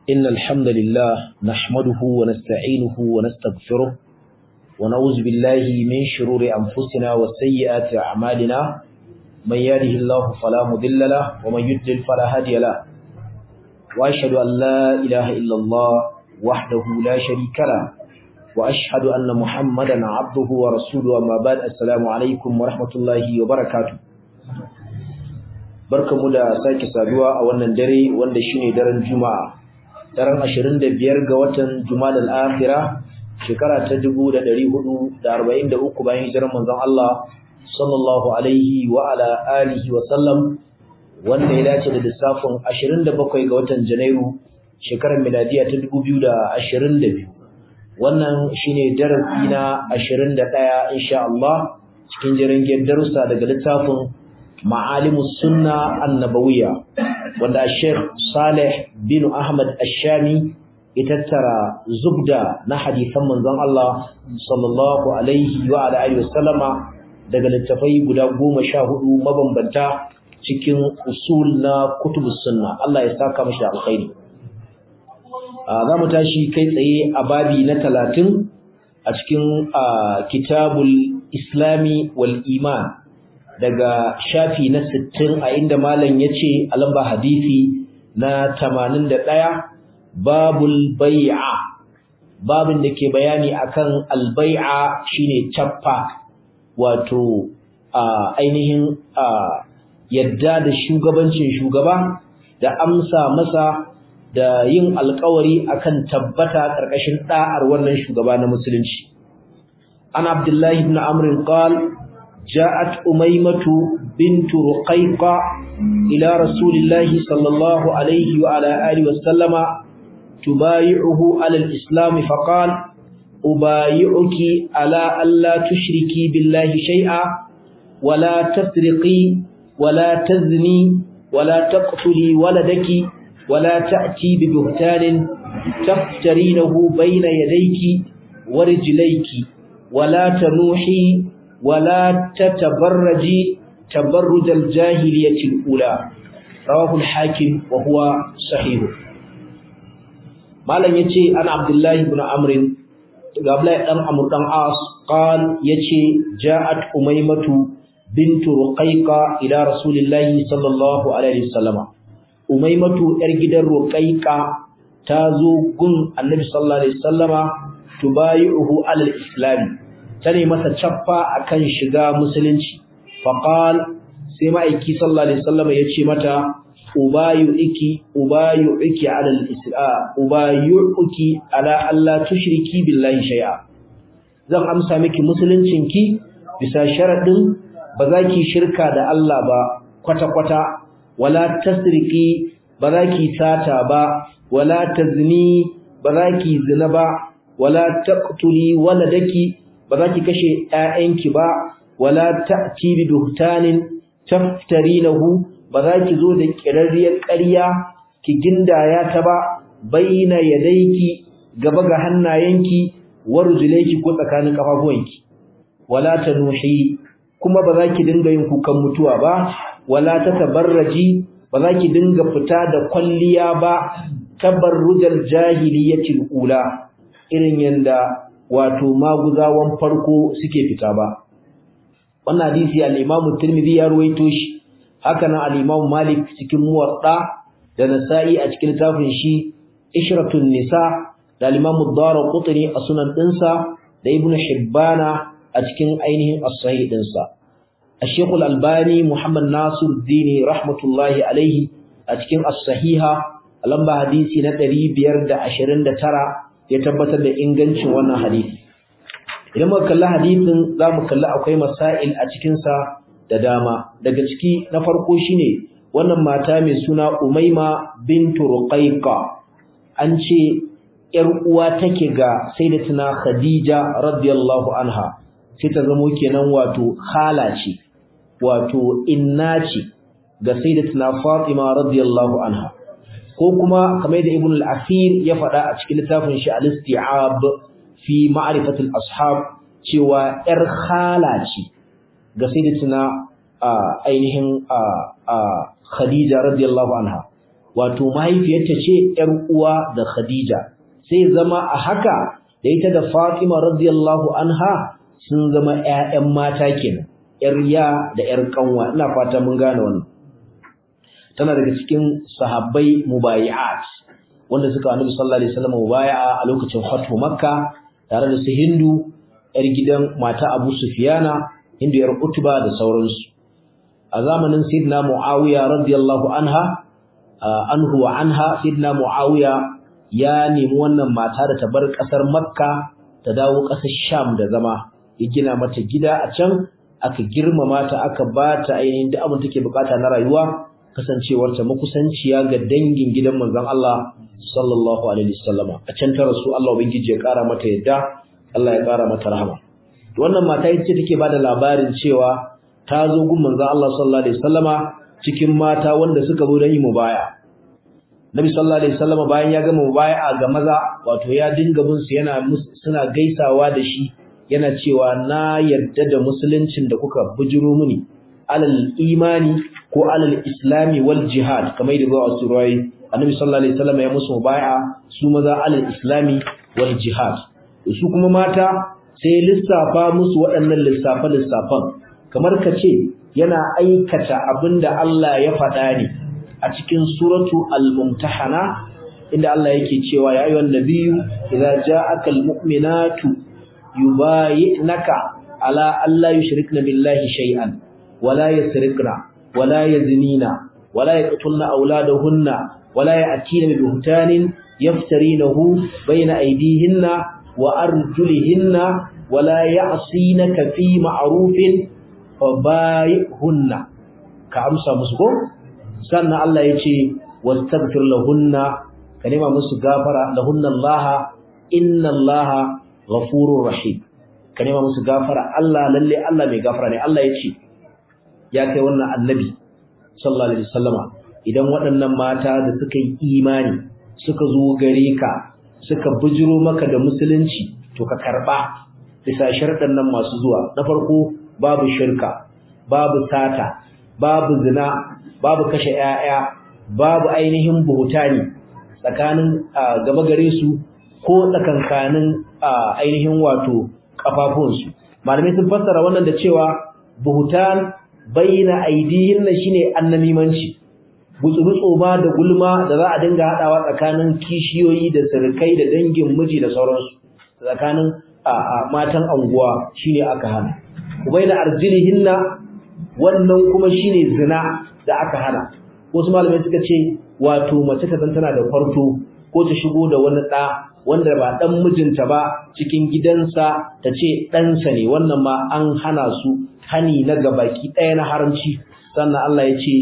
إن الحمد لله نحمده ونستعينه ونستغفره ونعوذ بالله من شرور أنفسنا وسيئات أعمالنا من يهده الله فلا مضل له ومن يضلل فلا هادي له وأشهد أن لا إله إلا الله وحده لا شريك له وأشهد أن محمدا عبده ورسوله أما بعد السلام عليكم ورحمة الله وبركاته barkamu da sake saduwa a wannan dare wanda shine daren Juma'a daren 25 ga watan Jumadal Akhira shekara ta 1443 bayan hijirar manzon Allah sallallahu alaihi wa ala alihi wa sallam wanda ya dace da lissafin 27 ga watan Janairu shekarar miladiya ta 2022 wannan shine darasi na 21 insha Allah cikin jerin darussa daga littafin Ma'alimus Sunna An-Nabawiyya wanda Sheikh Saleh bin Ahmad Ash-Shami ya tattara zubda na hadisan manzon Allah sallallahu alaihi wa alihi wasallama daga littafai guda 14 mabambanta cikin usul na kutubus sunna. Allah ya saka mashi alkhairi. Za mu tashi kai tsaye a babi na 30 a cikin kitabul Islami wal Iman daga shafi na 60 a inda malam yace a lamba hadisi na 81 babul bai'a babin da ke bayani akan albai'a shine chaffa wato ainihin yadda da shugabancin shugaba da amsa masa da yin alƙawari akan tabbata karkashin da'ar wannan shugaba na musulunci an abdullahi ibn amr qala جاءت أميمة بنت رقيقة إلى رسول الله صلى الله عليه وعلى آله وسلم تبايعه على الإسلام فقال أبايعك على ألا تشركي بالله شيئا ولا تسرقي ولا تزني ولا تقتلي ولدك ولا تأتي ببهتان تفترينه بين يديك ورجليك ولا تنوحي ولا تتبرجي تبرج الجاهلية الأولى رواه الحاكم وهو صحيح مالن yace an Abdullah ibn Amr Abdullah dan Amr dan As قال yace ja'at Umaymatu bint Ruqayqa ila Rasulillah sallallahu alaihi wasallam Umaymatu yar gidan Ruqayqa tazo gun Annabi sallallahu alaihi wasallama tubayi'uhu ala al-islam tare masa chaffa akan shiga musulunci faqal sai ma'aiki sallallahu alaihi wasallam yace mata ubayuki ala al-islam ubayuki ala alla tushriki billahi shay'a zan amsa miki musuluncinki bisa sharadin ba za ki shirka da Allah ba kwata-kwata wala tasriki ba za ki sata ba wala tazni ba za ki zina ba wala taqtuli waladaki ba za ki kashe ƴaƴanki ba wala ta'ti bi buhtanin taftarinahu ba za ki zo da kirarriyar ƙarya ki gindaya ta ba baina yadayki gaba ga hannayenki warjulayki ko tsakanin kafafuwanki wala tanuhi kuma ba za ki dinga yin kukan mutuwa ba wala tatabarraji ba za ki dinga fita da kwalliya ba tabarrujal jahiliyatil ula irin yanda wato maguzawan farko suke fita ba wannan hadisi al-Imam Tirmidhi ya ruwaito shi haka nan al-Imam Malik cikin Muwatta da Nasa'i a cikin tafin shi Ishratun Nisa da al-Imam Ad-Darqutni a sunan dinsa da Ibn Hibbana a cikin ainihin as-Sahih dinsa Al-Sheikh Al-Albani Muhammad Nasiruddin rahmatullahi alaihi a cikin as-Sahiha lamba hadisi na 529 ya tabbatar da ingancin wannan hadisi idan muka kalli hadisin zamu kalli akwai masail a cikin sa da dama daga ciki na farko shine wannan mata mai suna Umayma bintu Ruqayqa an ce yar uwa take ga Sayyidatuna Khadija radiyallahu anha sai ta zamo kenan wato khala ce wato inna ce ga Sayyidatuna Fatima radiyallahu anha ko kuma kamar da Ibn al-Athir ya faɗa a cikin littafin shi al-Isti'ab fi ma'rifatul ashab cewa yar khala ce ga sayyidatuna ainihin Khadija radiyallahu anha wato mahaifiyarta ce ƴar uwa da Khadija sai zama a haka da ita da Fatima radiyallahu anha sun zama ƴaƴan mata kenan ƴar ya da ƴar kanwa ina fata mun gane wannan tana daga cikin sahabbai mubayi'at wanda suka Annabi sallallahu alaihi wasallam mubayi'a a lokacin Fathu Makka tare da su Hindu ƴar gidan mata Abu Sufyana Hindu ƴar Utba da sauransu a zamanin Sayyidina Muawiya radiyallahu anhu wa anha Sayyidina Muawiya ya nemi wannan mata da ta bar kasar Makka ta dawo kasar Sham da zama ya gina mata gida a can aka girmama ta aka ba ta ainihin duk abin take bukata na rayuwa kasancewar ta makusanciya ga dangin gidan manzon Allah sallallahu alaihi wasallama a can ta rasu Allah ubangiji ya kara mata yadda Allah ya kara mata rahama wannan mata ita take bada labarin cewa ta zo gun manzon Allah sallallahu alaihi wasallama cikin mata wanda suka zo don yi mubaya Nabi sallallahu alaihi wasallama bayan ya gama mubaya ga maza wato ya dinga bin su suna gaisawa da shi yana cewa na yarda da musuluncin da kuka bujiro mini alal imani ko alal islami wal jihad kamar da zuwa surai Annabi sallallahu alaihi wasallama ya musu mubaya su maza alal islami wal jihad su kuma mata sai lissafa musu waɗannan lissafan kamar kace yana aikata abinda Allah ya faɗa ne a cikin suratu al-mumtahana inda Allah yake cewa ya ayyuhan nabiyyu idza ja'aka al-mu'minatu yubayyinaka ala alla yushrikna billahi shay'an wala yasrikna wala yazinina wala yaqtulna awladahunna wala ya'tina bi buhtanin yaftarinahu bayna aydihinna wa arjulihinna wala ya'sinaka fi ma'rufin fabayhunna ka amsa musu ko sannan Allah yace wastaghfir lahunna ka nema musu gafara lahunna Allah inna Allah ghafurur rahim ka nema musu gafara Allah lalle Allah mai gafara ne Allah yace ya kai wannan annabi sallallahu alaihi wasallama idan waɗannan mata da suka yi imani suka zo gare ka suka bujiro maka da musulunci to ka karba bisa sharɗan nan masu zuwa na farko babu shirka babu sata babu zina babu kashe ƴaƴa babu ainihin buhutani tsakanin gaba gare su ko tsakankanin ainihin wato kafafunsu malamai sun fassara wannan da cewa buhutan baina aidihin shine annamimanci gutsubutso ba da gulma da za a dinga hadawa tsakanin kishiyoyi da sirkai da dangin miji da sauransu tsakanin matan anguwa shine aka hana ubaina arjilihinna wannan kuma shine zina da aka hana wasu malamai suka ce wato mace ta tana da farto ko ta shigo da wani da wanda ba dan mijinta ba cikin gidansa ta ce ɗansa ne wannan ma an hana su hani na gabaki ɗaya na haramci sannan Allah ya ce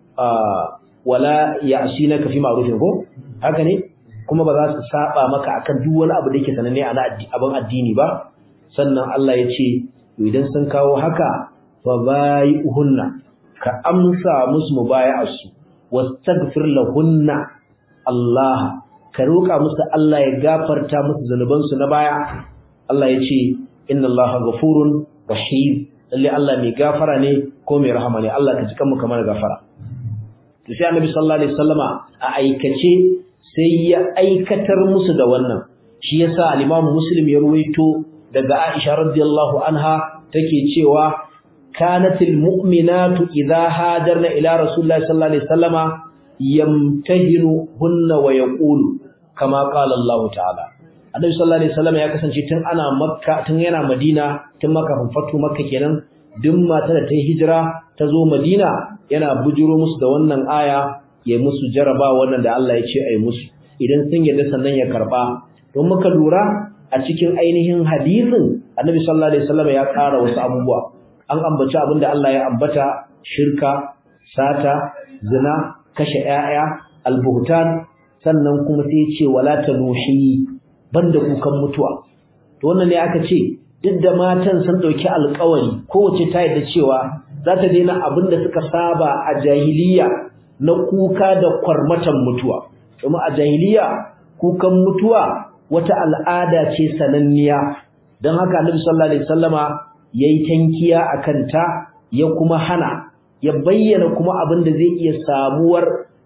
wala ya'sinaka fi ma'rufin ko haka ne kuma ba za su saba maka akan duk wani abu da yake sananne a abin addini ba sannan Allah ya ce idan sun kawo haka fa bai'uhunna ka amsa musu mubaya'arsu wastaghfir lahunna Allah ka roka musu Allah ya gafarta musu zanubansu na baya Allah ya ce inna Allaha ghafurun rahim lalle Allah mai gafara ne ko mai rahama ne Allah ka ji kanmu kamar gafara to sai Annabi sallallahu alaihi wasallama a aikace sai ya aikatar musu da wannan shi yasa al-Imam Muslim ya ruwaito daga Aisha radiyallahu anha take cewa kanatil mu'minatu idha hadarna ila rasulillahi sallallahu alaihi wasallama yamtahinuhunna wa yaqulu kama qala Allah ta'ala Annabi sallallahu alaihi wasallama ya kasance tun ana Makka tun yana Madina tun Makka fatu Makka kenan duk mata da ta yi hijira ta zo Madina yana bujuro musu da wannan aya ya musu jaraba wannan da Allah ya ce ai musu idan sun yarda sannan ya karba don muka lura a cikin ainihin hadisin Annabi sallallahu alaihi wasallam ya ƙara wasu abubuwa an ambaci abinda Allah ya ambata shirka sata zina kashe ƴaƴa albuhtan sannan kuma sai ya ce wala tanuhi banda kukan mutuwa to wannan ne aka ce duk da matan sun dauki alƙawari kowace ta yarda cewa za ta daina abinda suka saba a jahiliya na kuka da kwarmatan mutuwa kuma a jahiliya kukan mutuwa wata al'ada ce sananniya don haka Annabi sallallahu alaihi wasallama yayi tankiya akan ta ya kuma hana ya bayyana kuma abin da zai iya samuwar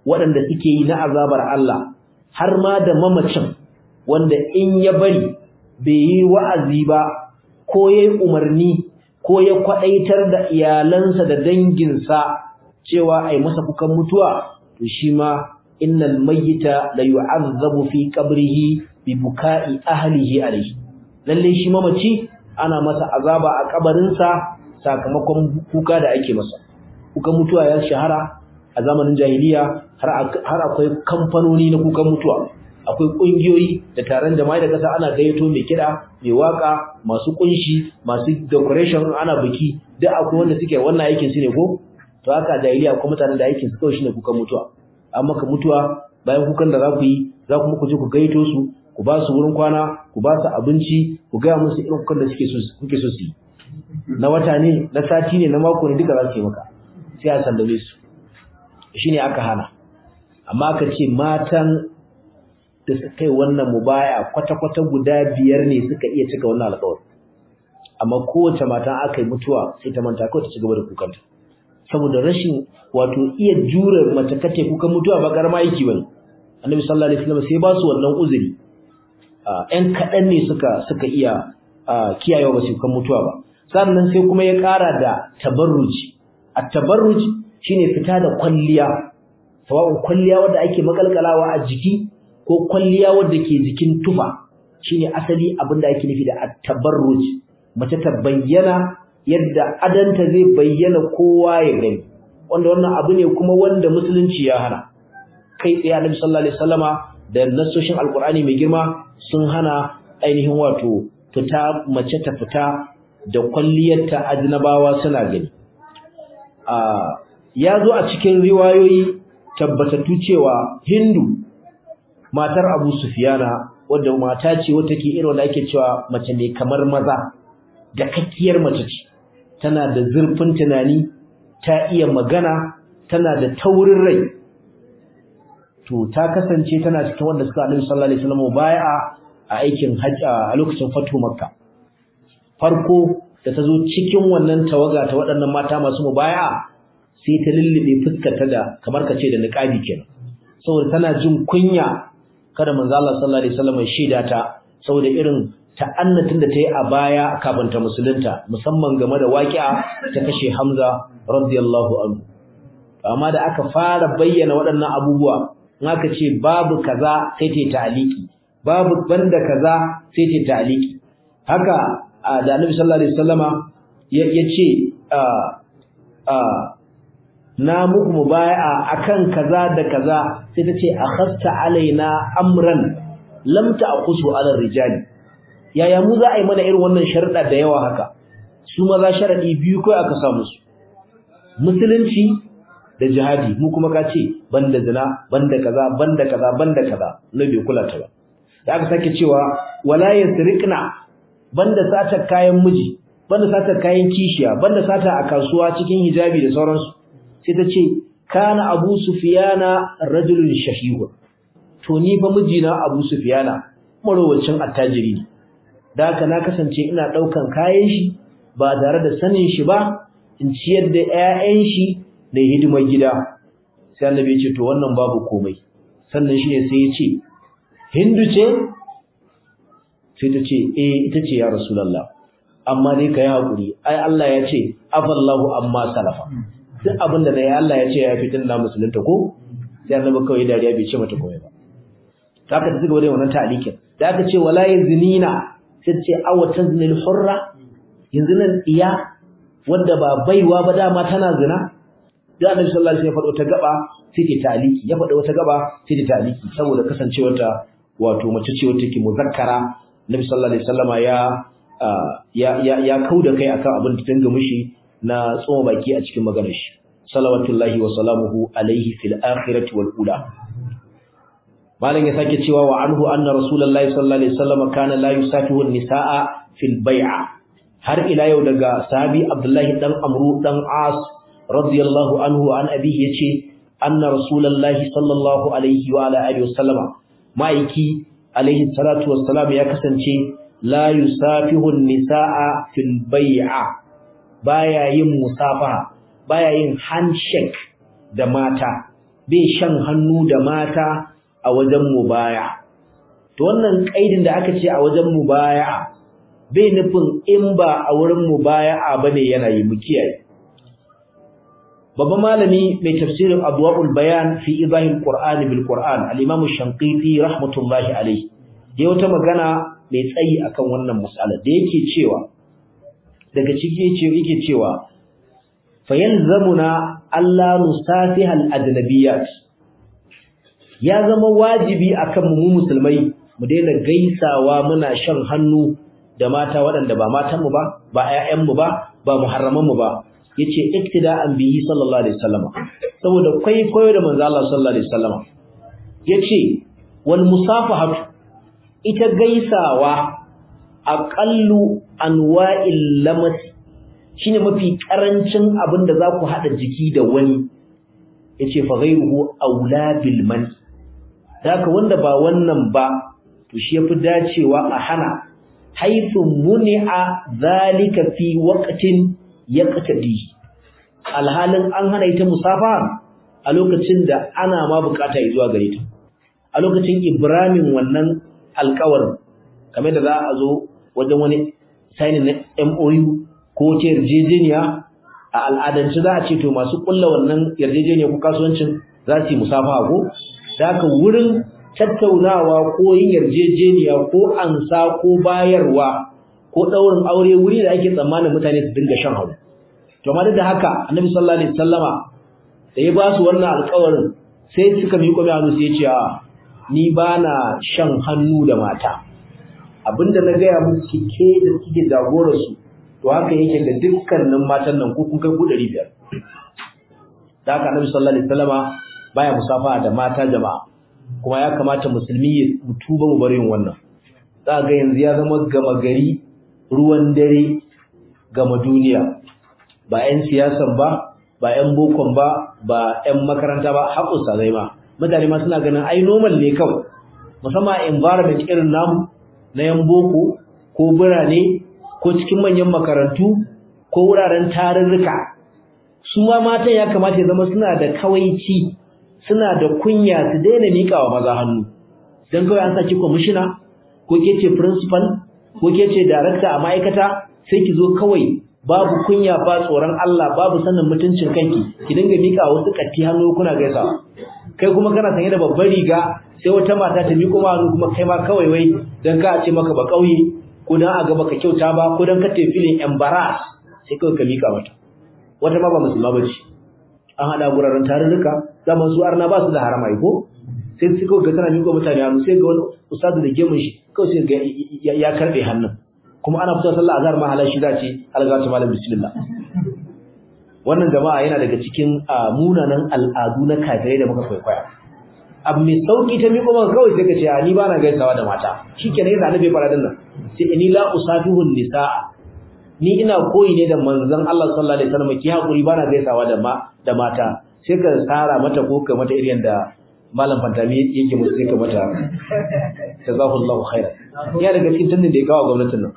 waɗanda suke yi na azabar Allah har ma da mamacin wanda in ya bari bai yi wa'azi ba ko yayi umarni ko ya kwadaitar da iyalansa da danginsa cewa ai masa kukan mutuwa to shi ma innal mayyita la yu'azzabu fi qabrihi bi buka'i ahlihi alayhi lalle shi mamaci ana masa azaba a kabarinsa sakamakon kuka da ake masa kukan mutuwa ya shahara a zamanin jahiliya har akwai kamfanoni na kukan mutuwa akwai kungiyoyi da taron jama'a da kasa ana gayyato mai kida mai waka masu kunshi masu decoration ana biki duk akwai wanda suke wannan aikin su ne ko to haka jahiliya kuma mutanen da aikin su kawai shine kukan mutuwa amma ka mutuwa bayan kukan da za ku yi za ku muku je ku gayyato su ku ba su wurin kwana ku ba su abinci ku ga musu irin kukan da kuke so su yi na wata ne na sati ne na mako ne duka za su yi maka sai a sandale su shine aka hana amma aka ce matan da suka yi wannan mubaya kwata-kwata guda 5 ne suka iya cika wannan alƙawari amma kowace mata aka yi mutuwa sai ta manta kawai ta ci gaba da kukanta saboda rashin wato iya jure mace kace kukan mutuwa ba karama yake bane annabi sallallahu alaihi wasallam sai ba su wannan uzuri ɗan kaɗan ne suka iya kiyayewa ba su kukan mutuwa ba sannan sai kuma ya ƙara da tabarruji at-tabarruj shine fita da kwalliya sawa'un kwalliya wanda ake makalkalawa a jiki ko kwalliya wadda ke jikin tufa shine asali abinda ake nufi da at-tabarruj mace ta bayyana yadda adanta zai bayyana kowa ya gani wanda wannan abu ne kuma wanda musulunci ya hana kai tsaye Annabi sallallahu alaihi wasallama da nassoshin alqur'ani mai girma sun hana ainihin wato fita mace ta fita da kwalliyarta ajnabawa suna gani ya zo a cikin riwayoyi tabbatattu cewa Hindu matar Abu Sufyana wadda mata ce wata ke irin wanda ake cewa mace ne kamar maza da kakkiyar mace ce tana da zurfin tunani ta iya magana tana da taurin rai to ta kasance tana cikin wanda suka Annabi sallallahu alaihi wasallam bai'a a aikin hajji a lokacin fatu Makka farko da ta zo cikin wannan tawaga ta waɗannan mata masu mubai'a sai ta lullube fuskarta da kamar kace da niqabi kenan saboda tana jin kunya kada manzo Allah sallallahu alaihi wasallam ya shaida ta saboda irin ta'annatin da tayi a baya kafin ta musulunta musamman game da waqi'a ta kashe Hamza radiyallahu anhu amma da aka fara bayyana waɗannan abubuwa in aka ce babu kaza sai ta ta'aliki babu banda kaza sai ta ta'aliki haka da Annabi sallallahu alaihi wasallama yace na muku mubai'a akan kaza da kaza sai tace akhasta alaina amran lam ta'khusu ala rijali yaya mu za a yi mana irin wannan sharuda da yawa haka su maza sharadi biyu kai aka samu su musulunci da jihadi mu kuma ka ce banda zina banda kaza banda kaza banda kaza na bai kula ta ba da aka sake cewa wala yasriqna banda sata kayan miji banda sata kayan kishiya banda sata a kasuwa cikin hijabi da sauransu sai ta ce kana Abu Sufyana rajulun shahihun to ni fa mijina Abu Sufyana marowacin attajiri ne da haka na kasance ina daukan kayan shi ba tare da sanin shi ba in ciyar da ƴaƴan shi da hidimar gida sai Annabi ya ce to wannan babu komai sannan shi ne sai ya ce Hindu ce sai ta ce ita ce ya Rasulullah amma dai kai hakuri ai Allah ya ce afallahu amma salafa duk abinda nayi Allah ya ce ya fitin da musulunta ko sai Annabi kawai dariya bai ce mata komai ba haka ta cigaba da wannan ta'liqin da aka ce wala yazinina sai ce aw taznil hurra yanzu nan iya wanda ba baiwa ba dama tana zina da Annabi sallallahu alaihi wasallam ya faɗo ta gaba sai ta ta'liqi ya faɗo wata gaba sai ta ta'liqi saboda kasancewarta wato mace ce wacce take muzakkara Annabi sallallahu alaihi wasallama ya kauda kai akan abin da tanga mushi na tsoma baki a cikin maganar shi salawatullahi wa salamuhu alaihi fil akhirati wal ula malan ya sake cewa wa anhu anna rasulullahi sallallahu alaihi wasallam kana la yusafihu an-nisaa fil bai'a har ila yau daga sahabi abdullahi dan amru dan as radiyallahu anhu an abihi yace anna rasulullahi sallallahu alaihi wa ala alihi wasallam maiki alaihi salatu wassalam ya kasance la yusafihu an-nisaa fil bai'a baya yin musafaha baya yin handshake da mata bai shan hannu da mata a wajen mubaya to wannan kaidin da aka ce a wajen mubaya bai nufin in ba a wurin mubaya'a bane yana yi mu kiyaye babban malami mai tafsirin adwaul bayan fi idahil qur'ani bil qur'an al-imam ash-shanqiti rahmatullahi alayhi yayi wata magana mai tsayi akan wannan mas'ala da yake cewa daga ciki yake cewa fayanzamuna alla nusafiha al-ajnabiyat ya zama wajibi akan mu musulmai mu daina gaisawa muna shan hannu da mata waɗanda ba matanmu ba ba ƴaƴanmu ba ba muharramanmu ba yace iktida'an bihi sallallahu alaihi wasallam saboda kwaikwayo da manzo Allah sallallahu alaihi wasallam yace wal musafahatu ita gaisawa aqallu anwa'il lamas shine mafi karancin abin da zaku hada jiki da wani yace fa ghayruhu aula bil man haka wanda ba wannan ba to shi yafi dacewa a hana haythu muni'a zalika fi waqtin yaqtadi alhalin an hana ita musafaha a lokacin da ana ma bukata zuwa gare ta a lokacin Ibrahim wannan alƙawarin kamar da za a zo wajen wani signing na MOU ko ta yarjejeniya a al'adance za a ce to masu kulla wannan yarjejeniya ko kasuwancin za su yi musafaha ko da haka wurin tattaunawa ko yin yarjejeniya ko ansa ko bayarwa ko daurin aure wuri da ake tsammanin mutane su dinga shan hawo to amma da haka annabi sallallahu alaihi wasallama da ya ba su wannan alƙawarin sai suka miƙo mai hannu sai ya ce a ni bana shan hannu da mata abinda na ga ya muku ke da kike jagora su to haka yake da dukkanin matan nan ko kun kai ku 500 da haka annabi sallallahu alaihi wasallama baya musafaha da mata jama'a kuma ya kamata musulmi ya tuba mu bari wannan za ga yanzu ya zama gama gari ruwan dare gama duniya ba 'yan siyasan ba ba 'yan bokon ba ba 'yan makaranta ba har ustazai ma mutane ma suna ganin ai normal ne kawai musamman environment irin namu na 'yan boko ko birane ko cikin manyan makarantu ko wuraren tarurruka su ma matan ya kamata ya zama suna da kawaici suna da kunya su daina miƙawa maza hannu dan kawai an saki commissioner ko kece principal ko kece director a ma'aikata sai ki zo kawai babu kunya ba tsoron Allah babu sanin mutuncin kanki ki dinga miƙa wasu katti hannu kuna gaisawa kai kuma kana sanye da babbar riga sai wata mata ta miƙo ma hannu kuma kai ma kawai wai dan ka ce maka ba kauye ko dan a ga baka kyauta ba ko dan ka te feeling embarrass sai kawai ka miƙa mata wata ma ba musulma bace an hada guraren tarurruka zaman su arna ba su da haramai ko sai su kawai ga tana miƙo mutane hannu sai ga wani ustadu da gemun shi kawai sai ga ya karbe hannun kuma ana fito sallah azhar ma halal shi zace algatu malam bismillah wannan jama'a yana daga cikin munanan al'adu na kafirai da muka kwaikwaya abu mai sauki ta miƙo maka kawai sai ka ce ni ba na gaisawa da mata shikenan yasa annabi fara dinnan sai ni la usatuhun nisa ni ina koyi ne da manzon Allah sallallahu alaihi wasallam ki hakuri ba na gaisawa da mata sai ka tsara mata ko ka mata irin da malam fantami yake musu sai ka mata jazakallahu khairan ya daga cikin tannin da ya kawo gwamnatin nan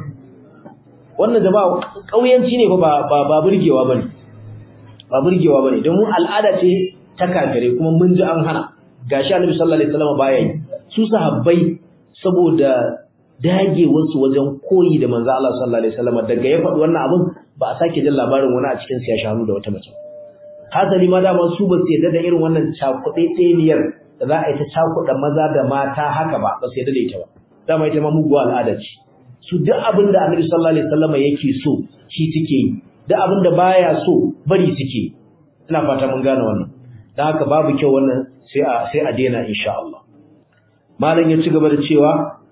wannan jama'a kauyanci ne ba burgewa bane ba burgewa bane don mu al'ada ce ta kafire kuma mun ji an hana gashi Annabi sallallahu alaihi wasallam baya yi su sahabbai saboda dage wasu wajen koyi da manzo Allah sallallahu alaihi wasallam daga ya faɗi wannan abun ba a sake jin labarin wani a cikin sa ya shanu da wata mace hasali ma dama su ba su yadda da irin wannan cakuɗeɗeniyar da za a yi ta cakuɗa maza da mata haka ba su yadda da ita ba dama ita ma muguwa al'ada ce su duk abin da Annabi sallallahu alaihi wasallam yake so shi suke yi duk abin da baya so bari suke ina fata mun gane wannan dan haka babu kyau wannan sai a daina insha Allah malam ya ci gaba da cewa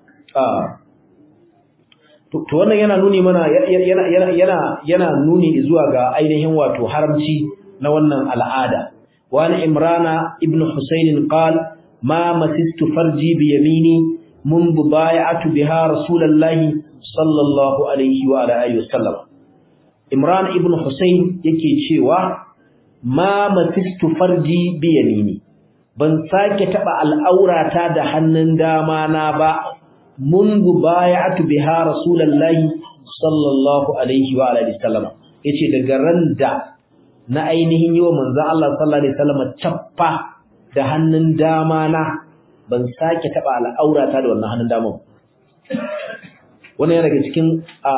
to wannan yana nuni mana yana nuni zuwa ga ainihin wato haramci na wannan al'ada wani imrana ibn husayn qal ma masistu farji bi yamini منذ بايعت بها رسول الله صلى الله عليه وعلى اله وسلم imran ibn husayn yake cewa ma masistu farji bi yamini ban sake taba al'aurata da hannun dama na ba منذ بايعت بها رسول الله صلى الله عليه وعلى اله وسلم yace daga ran da na ainihin yi wa manzon Allah sallallahu alaihi wasallam cappa da hannun dama na ban sake taba al'aurata da wannan hannun dama. Wannan yana daga cikin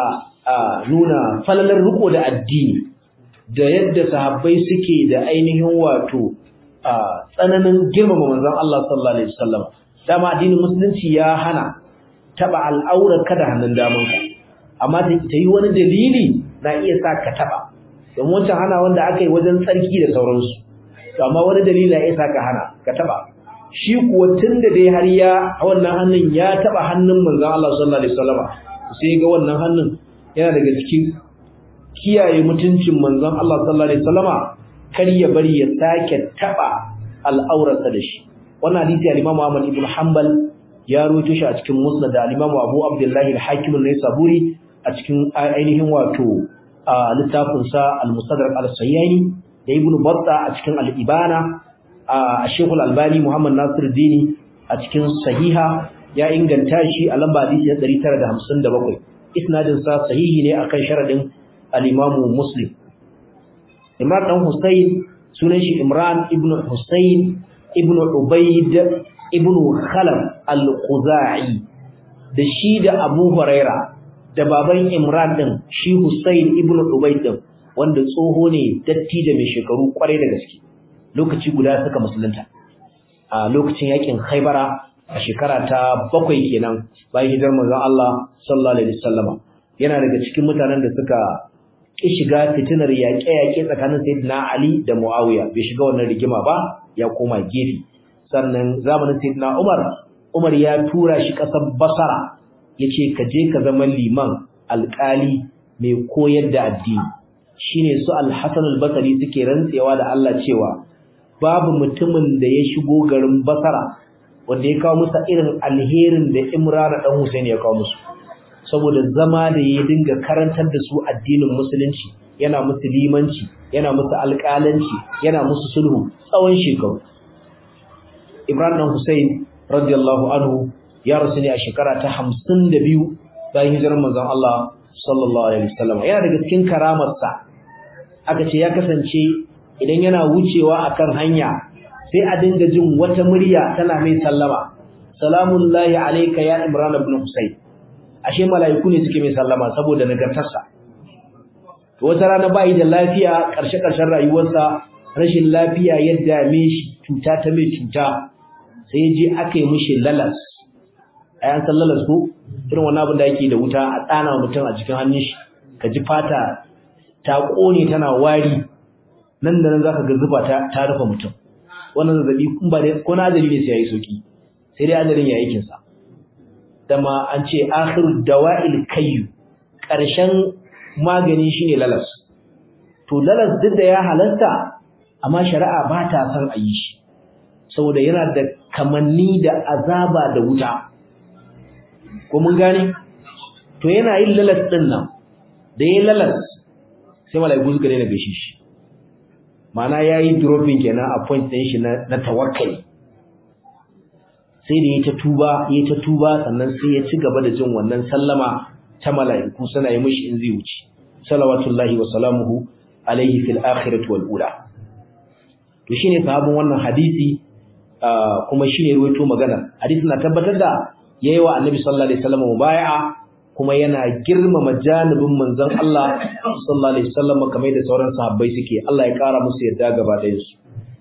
nuna falalar riko da addini da yadda sahabbai suke da ainihin wato tsananin girmama manzon Allah sallallahu alaihi wasallam. Dama addinin musulunci ya hana taba al'aurarka da hannun damanka, amma ta yi wani dalili na iya sa ka taba. Don wancan hana wanda aka yi wajen tsarki da sauransu, to amma wani dalili na iya sa ka hana ka taba. Shi kuwa tunda dai har ya wannan hannun ya taba hannun manzon Allah sallallahu alaihi wasallam, sai ga wannan hannun yana daga cikin kiyaye mutuncin manzon Allah sallallahu alaihi wasallama, kar ya bari ya sake taba al'aurarsa da shi. Wannan hadisi al-Imam Ahmad ibn Hanbal ya rawaito shi a cikin Musnad da al-Imam Abu Abdullah al-Hakim an-Naisaburi a cikin ainihin wato littafin sa al-Mustadrak al-Sayyani, da Ibn Battah a cikin al-Ibana, Sheikh al-Albani Muhammad Nasiruddin a cikin Sahiha ya inganta shi a lamba hadisi 957. Isnadin sa sahihi ne akan sharadin al-Imam Muslim. Imran dan Husayn sunan shi Imran ibn Husayn ibn Ubayd ibn Khalaf al-Khuzai, da shi da Abu Huraira da baban Imran din shi Husayn ibn Ubayd din, wanda tsoho ne dattijo mai shekaru kwarai da gaske. Lokaci guda suka musulunta a lokacin yakin Khaibara a shekara ta 7 kenan bayan hijirar manzon Allah sallallahu alaihi wasallam. Yana daga cikin mutanen da suka shiga fitinar yaƙe-yaƙe tsakanin Sayyidina Ali da Muawiya, bai shiga wannan rigima ba, ya koma gefe. Sannan zamanin Sayyidina Umar ya tura shi ƙasar Basra, yace ka je ka zama liman alƙali mai koyar da addini. Shine su Al-Hasan al-Basri suke rantsewa da Allah cewa babu mutumin da ya shigo garin Basra wanda ya kawo musu irin alherin da Imran dan Husayn ya kawo musu, saboda zama da ya dinga karantar da su addinin musulunci, yana musu limanci, yana musu alƙalanci, yana musu sulhu tsawon shekaru. Imran dan Husayn radiyallahu anhu ya rasu ne a shekara ta 52 bayan hijirar manzon Allah sallallahu alaihi wasallam. Yana daga cikin karamarsa, aka ce ya kasance idan yana wucewa akan hanya sai a dinga jin wata murya tana mai sallama, salamullahi alayka ya Imran ibn Husayn. Ashe mala'iku ne suke mai sallama saboda nagartarsa. To wata rana bai da lafiya, karshe-karshen rayuwarsa rashin lafiya ya dame shi, cuta ta mai cuta, sai je aka yi mishi lalas. Ayan san lalas ko irin wannan abin da yake da wuta a tsana mutum a cikin hannun shi, ka ji fata ta kone tana wari, nan da nan zaka ga zuba ta rufe mutum. Wannan zazzabi kun ba dai ko na azali ne sai yayi soki, sai dai azalin yayi kin sa. Dama an ce akhiru dawa'il kayyu, karshen magani shine lalas. To lalas duk da ya halarta, amma shari'a ba ta san a yi shi, saboda yana da kamanni da azaba da wuta. Ko mun gane? To yana yin lalas din nan, da yayin lalas sai malaiku suka daina gaishe shi. Ma'ana yayi dropping kenan a point din shi na tawakkali. Sai da yayi ta tuba sannan sai ya ci gaba da jin wannan sallama ta malaiku suna yi mishi in zai wuce. Salawatullahi wa salamuhu alaihi fil akhirati wal ula. To shine sahabin wannan hadisi kuma shine ruwaito magana. Hadisi na tabbatar da yayi wa Annabi sallallahu alaihi wasallam mubai'a, kuma yana girmama janibin manzon Allah sallallahu alaihi wasallam kamar da sauran sahabbai suke. Allah ya kara musu yarda gaba da su.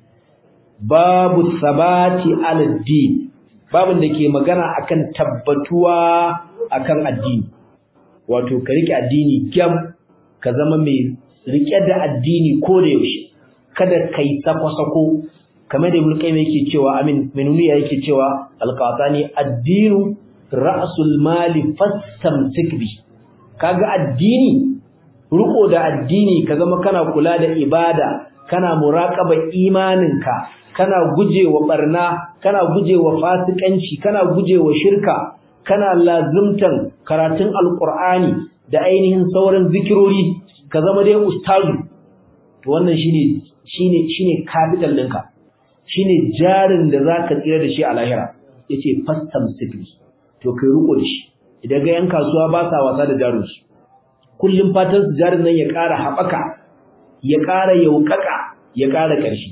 Babu sabati al-din, babin da ke magana akan tabbatuwa akan addini. Wato ka rike addini gyam, ka zama mai rike da addini ko da yaushe, kada kai sako-sako kamar da Ibn Qayyim yake cewa, Menuniya yake cewa al-Qatani, ad-dinu ra'sul mali fastamsik bi. Kaga addini, riko da addini, ka zama kana kula da ibada, kana muraqaba imaninka, kana gujewa barna, kana gujewa fasikanci, kana gujewa shirka, kana lazimtan karatun alqur'ani da ainihin sauran zikirori, ka zama dai ustazu. To wannan shine capital ɗinka, shine jarin da zaka tsira da shi a lahira. Yace fastamsik bi. To kai riko da shi. Idan ga yan kasuwa ba sa wasa da jarin su, kullum fatan su jarin nan ya ƙara haɓaka, ya ƙara yaukaka ya ƙara ƙarfi.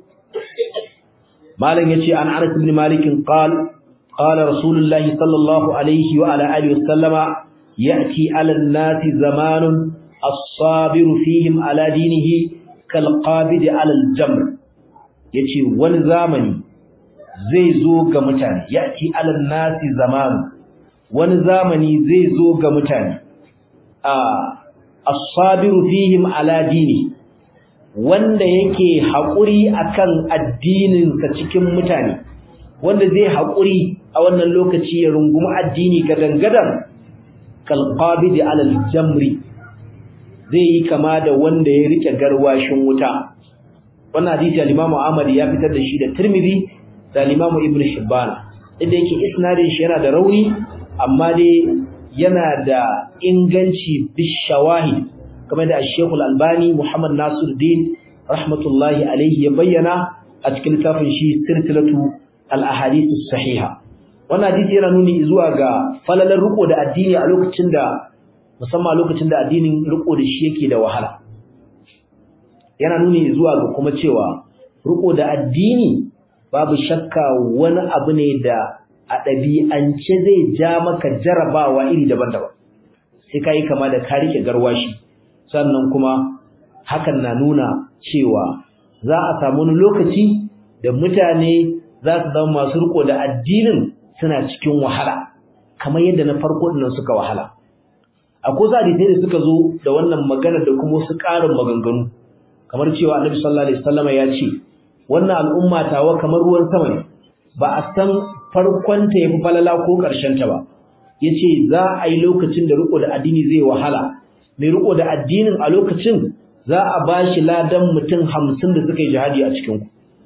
Malam yace an Anas ibn Malik qala Rasulullahi sallallahu alaihi wa ala alihi wasallama ya'ti 'ala an-nasi zamanun as-sabiru fihim ala dinihi kal qabid 'ala al-jamr. Yace wani zamani zai zo ga mutane, ya'ti 'ala an-nasi zamanun, wani zamani zai zo ga mutane as-sabiru fihim ala dinihi, wanda yake haƙuri akan addininsa cikin mutane, wanda zai haƙuri a wannan lokaci ya rungumi addini gadan-gadan kalqabidi alal jamri, zai yi kama da wanda ya rike garwashin wuta. Wannan hadisi al-Imam Ahmad ya fitar da shi da Tirmidhi da al-Imam Ibn Hibban, inda yake isnadin shi yana da rauni amma dai yana da inganci bishawahid, kamar da Sheikh Al-Albani Muhammad Nasiruddin rahmatullahi alayhi ya bayyana a cikin littafin shi Silsilatu al-Ahadith as-Sahiha. Wannan hadisi yana nuni zuwa ga falalar riko da addini a lokacin da, musamman lokacin da addinin riko da shi yake da wahala. Yana nuni zuwa ga kuma cewa riko da addini babu shakka wani abu ne da a ɗabi'ance zai ja maka jarabawa iri daban-daban. Sai ka yi kama da ka rike garwashi. Sannan kuma hakan na nuna cewa za a samu wani lokaci da mutane za su zama masu riko da addinin suna cikin wahala, kamar yadda na farko dinnan suka wahala. Akwai hadisai da suka zo da wannan magana da kuma su ƙarin maganganu, kamar cewa Annabi sallallahu alaihi wasallam ya ce wannan al'umma tawa kamar ruwan sama ne, ba a san farkon ta yafi falala ko ƙarshen ta ba. Yace za a yi lokacin da riko da addini zai wahala, mai riko da addinin a lokacin za a bashi ladan mutum 50 da suka yi jihadi a cikin ku.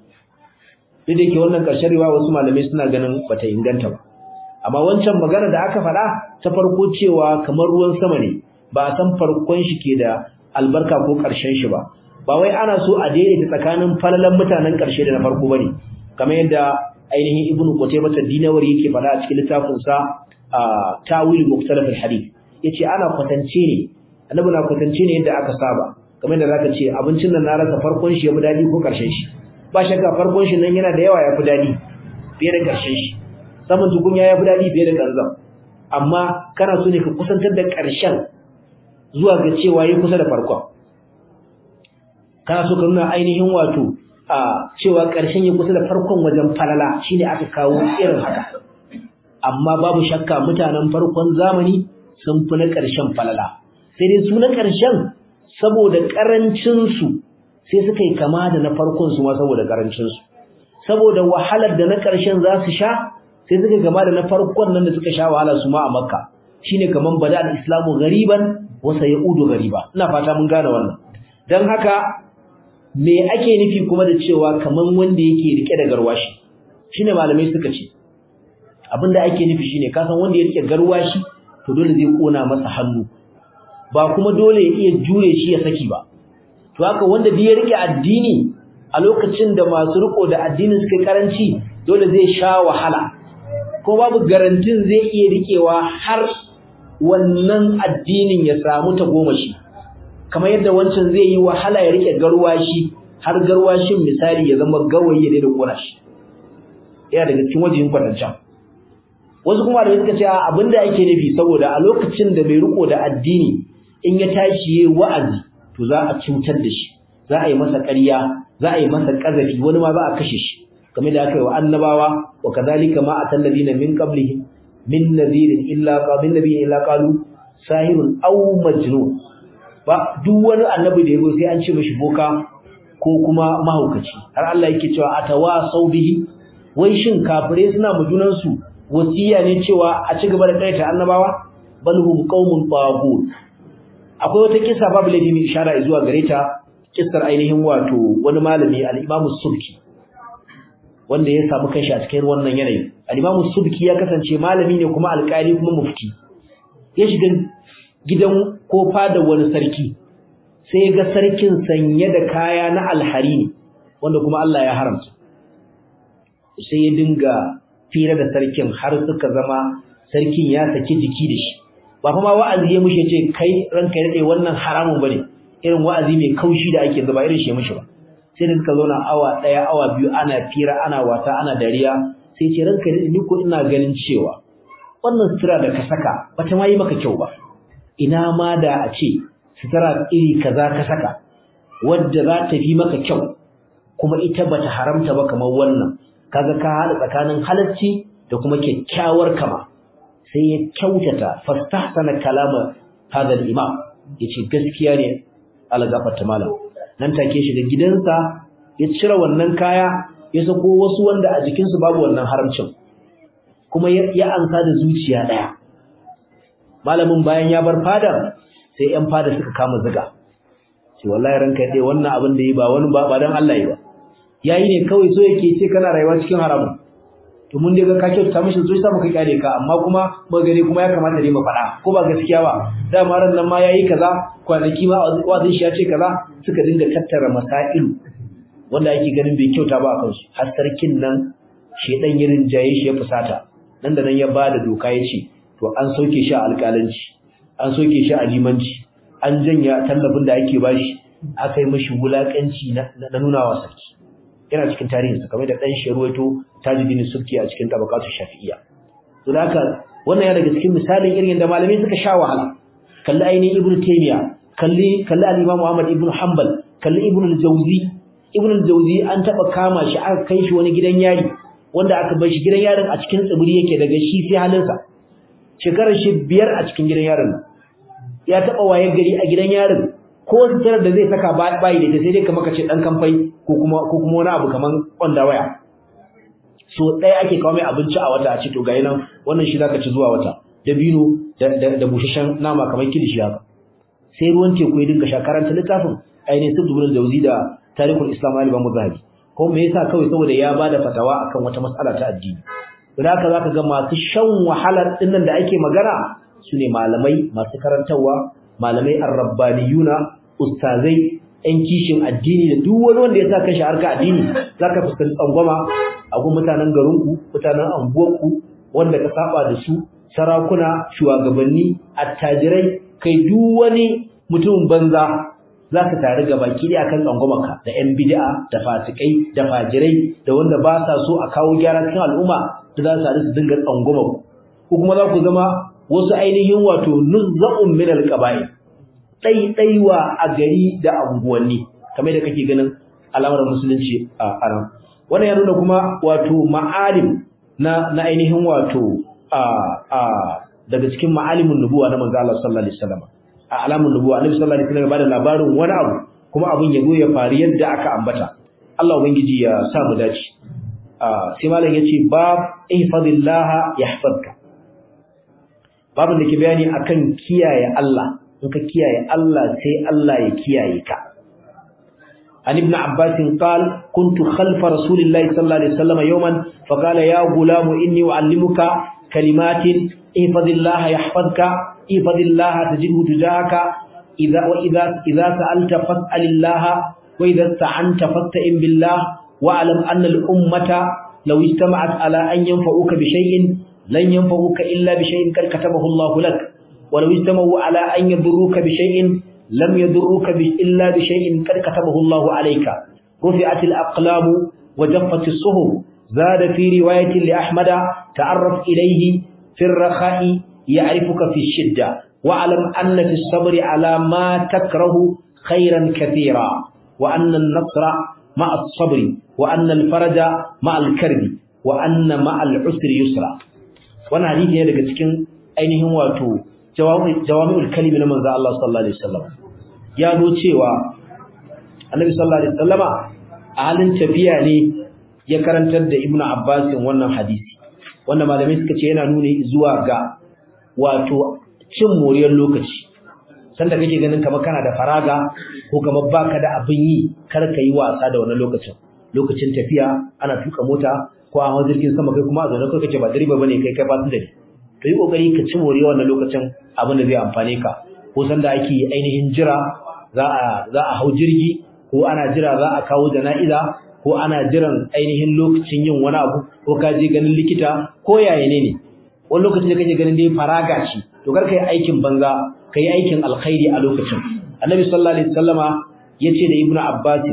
Sai da yake wannan ƙarshen riwaya wasu malamai suna ganin bata inganta ba, amma wancan magana da aka faɗa ta farko cewa kamar ruwan sama ne, ba a san farkon shi ke da albarka ko ƙarshen shi ba. Ba wai ana so a daidaita tsakanin falalan mutanen ƙarshe da na farko bane, kamar yadda ainihin Ibn Qutaybah ad-Dinawari yake faɗa a cikin littafin sa Tawil Mukhtalaf al-Hadith. Yace ana kwatance ne, Annabi na kwatance ne yadda aka saba, kamar yadda zaka ce abincin nan na rasa farkon shi ya fi dadi ko ƙarshen shi. Ba shakka farkon shi nan yana da yawa ya fi dadi fiye da ƙarshen shi. Saman tukunya ya fi dadi fiye da kanzan. Amma kana so ne ka kusantar da ƙarshen zuwa ga cewa yi kusa da farkon. Kana so ka nuna ainihin wato cewa ƙarshen ya kusa da farkon wajen falala, shine aka kawo irin haka. Amma babu shakka mutanen farkon zamani sun fi na ƙarshen falala. Sai dai su na ƙarshen saboda ƙarancin su sai suka yi kama da na farkon su ma saboda ƙarancin su. Saboda wahalar da na ƙarshen za su sha sai suka kama da na farkon nan da suka sha wahala su ma a Makka. Shine kaman bada al-Islamu ghariban wa sayudu ghariba. Ina fata mun gane wannan. Dan haka me ake nufi kuma da cewa kaman wanda yake rike da garwashi? Shine malamai suka ce abinda ake nufi shine ka san wanda ya rike garwashi to dole zai kona masa hannu, ba kuma dole ya iya jure shi ya saki ba. To haka wanda bai rike addini a lokacin da masu riko da addini suka karanci dole zai sha wahala, ko babu garantin zai iya rikewa har wannan addinin ya samu ta goma shi, kamar yadda wancan zai yi wahala ya rike garwashi har garwashin misali ya zama gawayi da kona shi. Yana daga cikin wajen kwatancan. Wasu kuma da suka ce abinda yake nufi saboda a lokacin da mai riko da addini in ya tashi yayi wa'azi to za a cutar da shi, za a yi masa ƙarya, za a yi masa ƙazafi, wani ma za a kashe shi, kamar da aka yi wa annabawa. Wa kadhalika ma atal ladina min qablihim min nadhirin illa qalu sahirun aw majnun. Ba duk wani annabi da yazo sai an ce mishi boka ko kuma mahaukaci. Har Allah yake cewa atawasau bihi, wai shin kafirai suna mujunan su wasiya ne cewa a ci gaba da kaita annabawa? Balhum qaumun taghut. Akwai wata kissa babu laifi mai ishara zuwa gare ta, kissar ainihin wato wani malami al-Imam Subki wanda ya samu kanshi a cikin wannan yanayi. Al-Imam Subki ya kasance malami ne kuma alƙali kuma mufti. Ya shiga gidan ko fada wani sarki, sai ga sarkin sanye da kaya na alharini wanda kuma Allah ya haramta. Sai ya dinga fira da sarkin har suka zama sarkin ya saki jiki da shi. Ba kuma wa'azi ya mushe ce kai ranka ya dade wannan haramun bane, irin wa'azi mai kaushi da ake zuba irin shi mishi ba sai da suka zauna awa 1 awa 2 ana fira ana wasa ana dariya sai ce ranka ni ko ina ganin cewa wannan sutura da ka saka bata ma yi maka kyau ba ina ma da a ce sutura iri kaza ka saka wadda za ta fi maka kyau kuma ita bata haramta ba kamar wannan kaga ka hada tsakanin halacci da kuma kyakkyawar kama sai ya kyautata fastahsana kalama hada al-imam yace gaskiya ne algafarta malam nan take shi da gidansa ya cire wannan kaya ya sako wasu wanda a jikin su babu wannan haramcin kuma ya ansa da zuciya daya malamin bayan ya bar fadar sai ƴan fada suka kama zuga ce wallahi ranka dai wannan abin da yi ba wani ba dan Allah yi ba yayi ne kawai so yake ce kana rayuwa cikin haramun to mun dai ga ka kyauta mishi zo sai muka kyale ka amma kuma magare kuma ya kamata dai mu faɗa ko ba gaskiya ba dama ran nan ma yayi kaza kwanaki ma wazin shi ya ce kaza suka dinga tattara masailu wanda yake ganin bai kyauta ba a kansu har sarkin nan shedan yirin jaye shi ya fusata nan da nan ya bada doka ya ce to an soke shi a alƙalanci an soke shi a limanci an janya tallafin da ake bashi aka yi mishi wulakanci na nunawa sarki yana cikin tarihinsa kamar da dan Sharwaito Tajuddin Subki a cikin tabaqatu Shafi'iyya to haka wannan ya daga cikin misalin irin da malamai suka sha wahala kalli ainihin Ibn Taymiyyah kalli al-Imam Muhammad ibn Hanbal kalli Ibn al-Jawzi an taba kama shi aka kai shi wani gidan yari wanda aka bar shi gidan yarin a cikin tsibiri yake daga shi sai halinsa shekarar shi 5 a cikin gidan yarin ya taba waye gari a gidan yarin ko sitar da zai saka bai da sai dai kamar kace dan kamfai ko kuma wani abu kaman kwanda waya so ɗaya ake kawo mai abinci a wata a ce to ga nan wannan shi zaka ci zuwa wata dabino da bushashan nama kamar kilishi haka sai ruwan teku ya dinga shakaranta littafin ainihin Ibn Jawzi da Tarikhul Islam al-Imam Zahabi ko me yasa kawai saboda ya bada fatawa akan wata mas'ala ta addini don haka zaka ga masu shan wahalar dinnan da ake magana sune malamai masu karantawa malamai ar-rabbaniyuna ustazai ɗan kishin addini da duk wani wanda ya sa kashi harka addini zaka fuskanci tsangwama a gun mutanen garinku mutanen anguwarku wanda ka saba da su sarakuna shugabanni attajirai kai duk wani mutumin banza zaka tare gaba ki da akan tsangwamarka da ƴan bid'a da fasikai da fajirai da wanda ba sa so a kawo gyara cikin al'umma da za su haɗu su dinga tsangwama ku kuma za ku zama wasu ainihin wato nuzza'un min al-qaba'il ɗaiɗaiwa a gari da anguwanni kamar da kake ganin alamar musulunci a anan wannan ya nuna kuma wato ma'alim na ainihin wato daga cikin ma'alimin nubuwa na manzo Allah sallallahu alaihi wasallam a alamun nubuwa Annabi sallallahu alaihi wasallam ya bada labarin wani abu kuma abun ya zo ya faru yadda aka ambata Allah ubangiji ya sa mu dace sai malam yace bab ihfazillah yahfazka babin da ke bayani akan kiyaye Allah in ka kiyaye Allah sai Allah ya kiyaye ka an ibn abbas qala kuntu khalfa rasulillahi sallallahu alaihi wasallam yawman faqala ya gulam inni uallimuka kalimatin ihfazillah yahfazka ihfazillah tajidhu tujahaka idza sa'alta fas'alillah wa idza ista'anta fasta'in billah wa'lam anna al-ummata law ijtama'at ala an yanfa'uka bi shay'in lan yanfa'uka illa bi shay'in qad katabahu Allah lak ولو اجتمعوا على أن يضروك بشيء لم يضروك إلا بشيء قد كتبه الله عليك رفعت الأقلام وجفت الصحف زاد في رواية لأحمد تعرف إليه في الرخاء يعرفك في الشدة واعلم أن في الصبر على ما تكره خيرا كثيرا وأن النصر مع الصبر وأن الفرج مع الكرب وأن مع العسر يسرا وانا حديث هذا كتكين أينهم واتو jawami'ul kalimi na manzo Allah sallallahu alaihi wasallam ya zo cewa Annabi sallallahu alaihi wasallama a halin tafiya ne ya karantar da Ibn Abbas wannan hadisi wanda malamai suka ce yana nuni zuwa ga wato cin moriyar lokaci sanda kake ganin kamar kana da faraga ko kamar baka da abin yi kar ka yi wasa da wannan lokacin tafiya ana tuka mota ko a hawan jirgin sama kai kuma a zaune kai kace ba direba bane kai fasinja ne to yi kokari ka ci more wannan lokacin abin da zai amfane ka ko sanda ake ainihin jira za a hau jirgi ko ana jira za a kawo jana'iza ko ana jiran ainihin lokacin yin wani abu ko ka je ganin likita ko yaya ne wani lokacin da kake ganin dai faraga ce to kar kai aikin banza kai aikin alkhairi a lokacin annabi sallallahu alaihi wasallama yace da ibnu abbas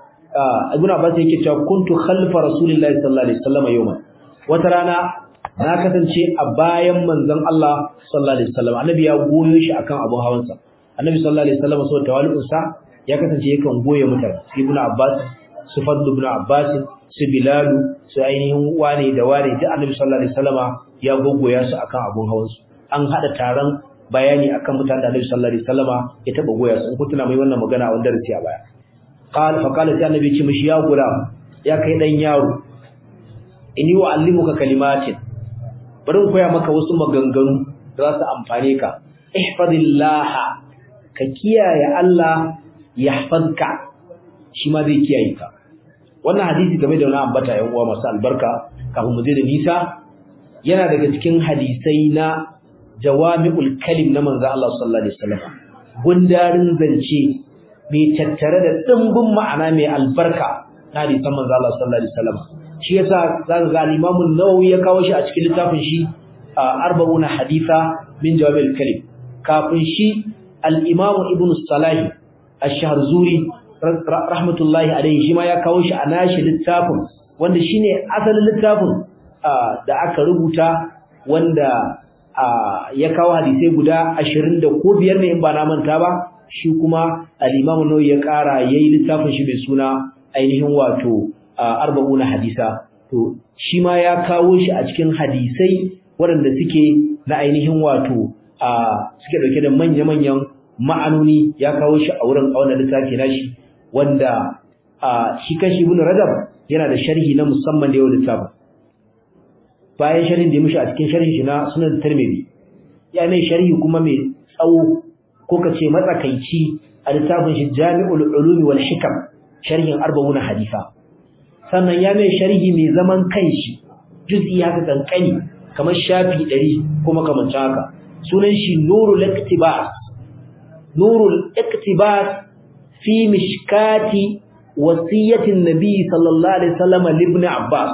yake cewa kuntu khalfa rasulillahi sallallahu alaihi wasallama yawman wata rana na kasance a bayan manzon Allah sallallahu alaihi wasallam annabi ya goyo shi akan abun hawansa annabi sallallahu alaihi wasallam so tawali'un sa ya kasance yakan goye mutane ibnu abbas su fadlu ibn abbas su bilalu su ainihin wane da wane da annabi sallallahu alaihi wasallama ya gogoya su akan abun hawansu an hada taron bayani akan mutanen da annabi sallallahu alaihi wasallama ya taba goya su in ku tuna mai wannan magana a wanda rasi a baya qala sai annabi ce mishi ya gulam ya kai dan yaro inni wa'allimuka kalimatin bari in koya maka wasu maganganu da za su amfane ka ihfazillah ka kiyaye Allah yahfazka shi ma zai kiyaye ka wannan hadisi game da wani ambata yan uwa masu albarka kafin mu je da nisa yana daga cikin hadisai na jawami'ul kalim na manzo Allah sallallahu alaihi wasallam gundarin zance mai tattare da dimbin ma'ana mai albarka na hadisan manzo Allah sallallahu alaihi wasallam shi yasa zaka ga Imam an-Nawawi ya kawo shi a cikin littafin shi 40 haditha min jawami'ul kalim kafin shi al-Imam Ibn Salah ash-Shahrzuri rahmatullahi alaihi shi ma ya kawo shi a nashi littafin wanda shine asalin littafin da aka rubuta wanda ya kawo hadisai guda 20 da ko biyar ne in ba na manta ba shi kuma al-Imam Nawawi ya kara yayi littafin shi mai suna ainihin wato 40 hadisa to shi ma ya kawo shi a cikin hadisai waɗanda suke na ainihin wato suke dauke da manya-manyan ma'anoni ya kawo shi a wurin wannan littafi nashi wanda shi kashi Ibn Rajab yana da sharhi na musamman da yau littafin bayan sharhin da ya mishi a cikin sharhin shi na Sunan Tirmidhi ya mai sharhi kuma mai tsawo ko kace matsakaici a littafin shi Jami'ul Ulum wal Hikam sharhin 40 hadisa sannan ya mai sharhi mai zaman kanshi juz'i haka kankani kamar shafi 100 kuma kamar haka sunan shi Nurul Iqtibas fi mishkati wasiyatin Nabi sallallahu alaihi wasallam ibn Abbas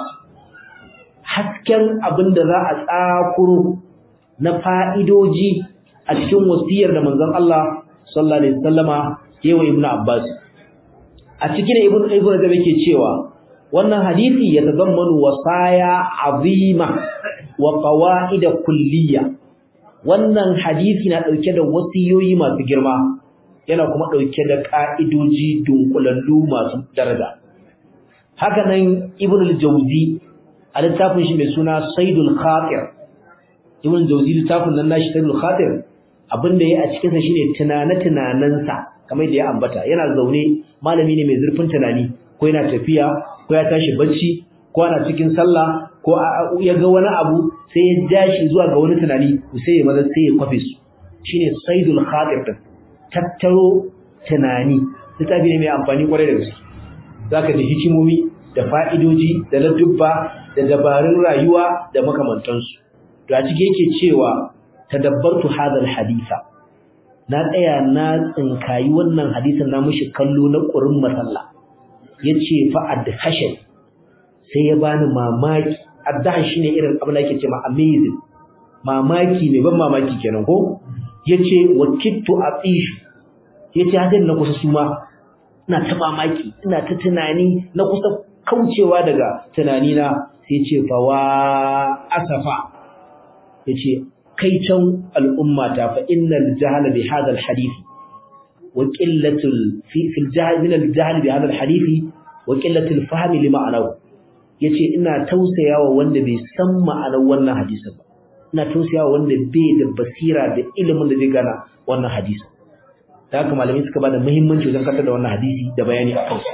hasken abinda za a tsakuro na fa'idoji a cikin wasiyar da manzon Allah sallallahu alaihi wasallama yawa ibn Abbas a cikin ibn Rajab yake cewa wannan hadisi ya tazammanu wasaya azima wa qawaid kulliyya wannan hadisi na dauke da wasiyoyi masu girma yana kuma dauke da ka'idoji dunkulallu masu daraja haka nan ibn al-Jawzi a littafin shi mai suna Saidul Khatir ibn al-Jawzi littafin nan nashi Saidul Khatir abinda yayi a cikin sa shine tunanansa kamar da ya ambata yana zaune malami ne mai zurfin tunani ko yana tafiya ko ya tashi bacci ko ana cikin sallah ko ya ga wani abu sai ya dashi zuwa ga wani tunani sai ya maza sai ya kwafe su shine Saidul Khatir din tattaro tunani littafi ne mai amfani kwarai da gaske zaka ji hikimomi da fa'idoji da ladubba da dabarun rayuwa da makamantansu to a cike yake cewa tadabbartu hadal haditha na tsaya na tsinkayi wannan hadisin na mushi kallo na ƙurin masalla yace fa adhashay sai ya bani mamaki adhash shine irin abin da yake cewa amazing mamaki ne ban mamaki kenan ko yace wakittu atishu yace hadin na kusa suma ina ta mamaki ina ta tunani na kusa kaucewa daga tunani na sai yace fa wa asafa yace kai can al'ummata fa innal jahla bi hadha al hadith wa qillatul fi al jahl min al jahl bi hadha al hadith wa qillatul fahm li ma'anahu yace ina tausayawa wanda bai san ma'anar wannan hadisin ba ina tausayawa wanda bai da basira da ilimin da zai gana wannan hadisin da haka malamai suka bada muhimmanci wajen karanta da wannan hadisi da bayani a kansa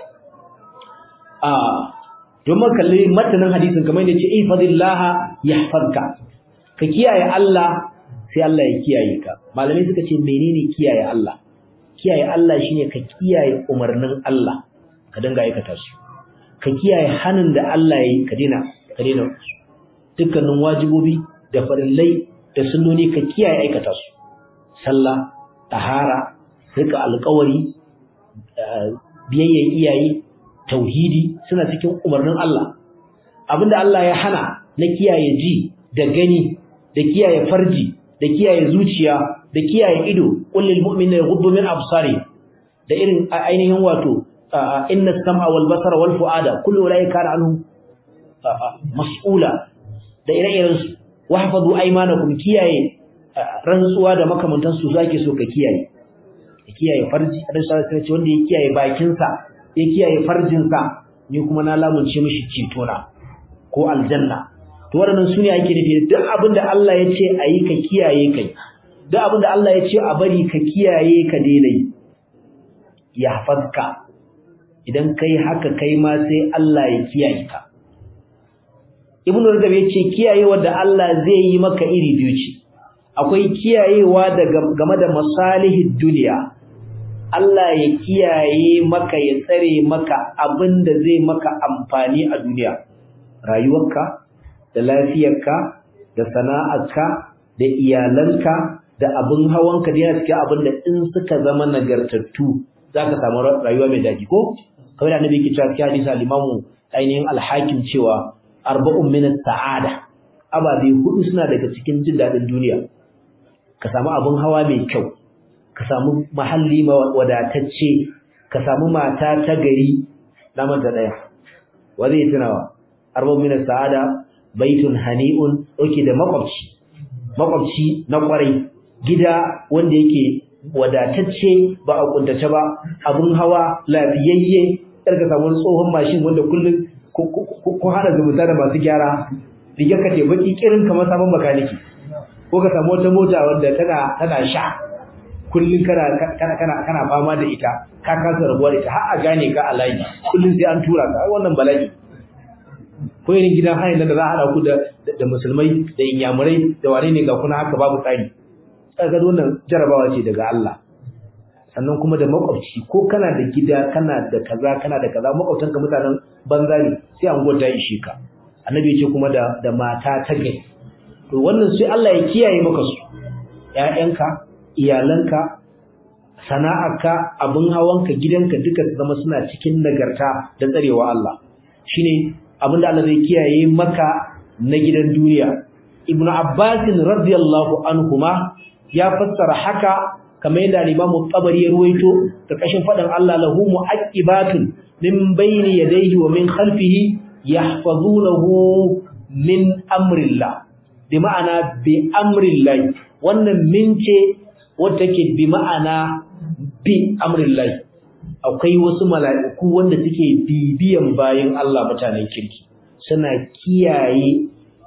don kalli matanin hadisin kamar yadda ce ihfazillaha yahfazka ka kiyaye Allah sai Allah ya kiyaye ka malamai suka ce menene kiyaye Allah kiyaye Allah shine ka kiyaye umarnin Allah ka dinga aikata su ka kiyaye hanin da Allah yayi ka daina dukkanin wajibobi da farillai da sunnoni ka kiyaye aikata su sallah tahara rika alƙawari biyayya iyaye tauhidi suna cikin umarnin Allah abinda Allah ya hana na kiyaye ji da gani da kiyaye farji da kiyaye zuciya da kiyaye ido qul lil mu'minina yaghuddu min absari da irin ainihin wato inna as-sam'a wal basara wal fu'ada kullu ulaika kana anhu mas'ula da ire-iren su wahfazu aymanakum kiyaye rantsuwa da makamantan su zake so ka kiyaye farji da sai wanda ya kiyaye bakin sa ya kiyaye farjin sa ni kuma na lamunce mishi cetona ko aljanna to waɗannan sune ake nufi duk abinda Allah ya ce ayi ka kiyaye kai duk abinda Allah ya ce a bari ka kiyaye ka daina yi ya hafazka idan kai haka kai ma sai Allah ya kiyaye ka Ibn Rajab yace kiyayewa da Allah zai yi maka iri biyu ce akwai kiyayewa daga game da masalihid duniya Allah ya kiyaye maka ya tsare maka abinda zai maka amfani a duniya rayuwarka da lafiyarka da sana'arka da iyalanka da abin hawanka da yana cikin abinda in suka zama nagartattu zaka samu rayuwa mai daɗi ko kawai annabi yake cewa cikin hadisi al-Imam ainihin al-Hakim cewa arba'un min as-sa'ada ababe hudu suna daga cikin jin dadin duniya ka samu abin hawa mai kyau ka samu mahalli wadatacce ka samu mata ta gari na manta daya wa zai tunawa arba'un min as-sa'ada baitun hani'un oke da makwabci na kwarai gida wanda yake wadatacce ba a kuntace ba abun hawa lafiyayye ka samu tsohon mashin wanda kullun ko hada zumunta da masu gyara rigar ka ce baki kirin kamar sabon makaniki ko ka samu wata mota wanda tana sha kullun kana fama da ita ka kasa rabuwa da ita har a gane ka a layi kullun sai an tura ka wannan bala'i ko irin gidan hayin da za a hada ku da musulmai da inyamurai da wane ne ga kuna haka babu tsari kaga wannan jarabawa ce daga Allah sannan kuma da makwabci ko kana da gida kana da kaza makwabtanka mutanen banza ne sai an gwada ishe ka annabi ya ce kuma da mata ta gari to wannan sai Allah ya kiyaye maka su ƴaƴanka iyalanka sana'arka abin hawanka gidanka duka su zama suna cikin nagarta da tsarewa Allah shine abinda Allah zai kiyaye maka na gidan duniya Ibn Abbas radiyallahu anhuma ya fassara haka kamar yadda Imam Tabari ya ruwaito ta kashin fadan Allah lahu mu'aqibatun min bayni yadayhi wa min khalfihi yahfazunahu min amrillah bi ma'ana bi amrillah wannan min ce wanda take bi ma'ana bi amrillah akwai wasu mala'iku wanda suke bibiyan bayin Allah mutanen kirki suna kiyaye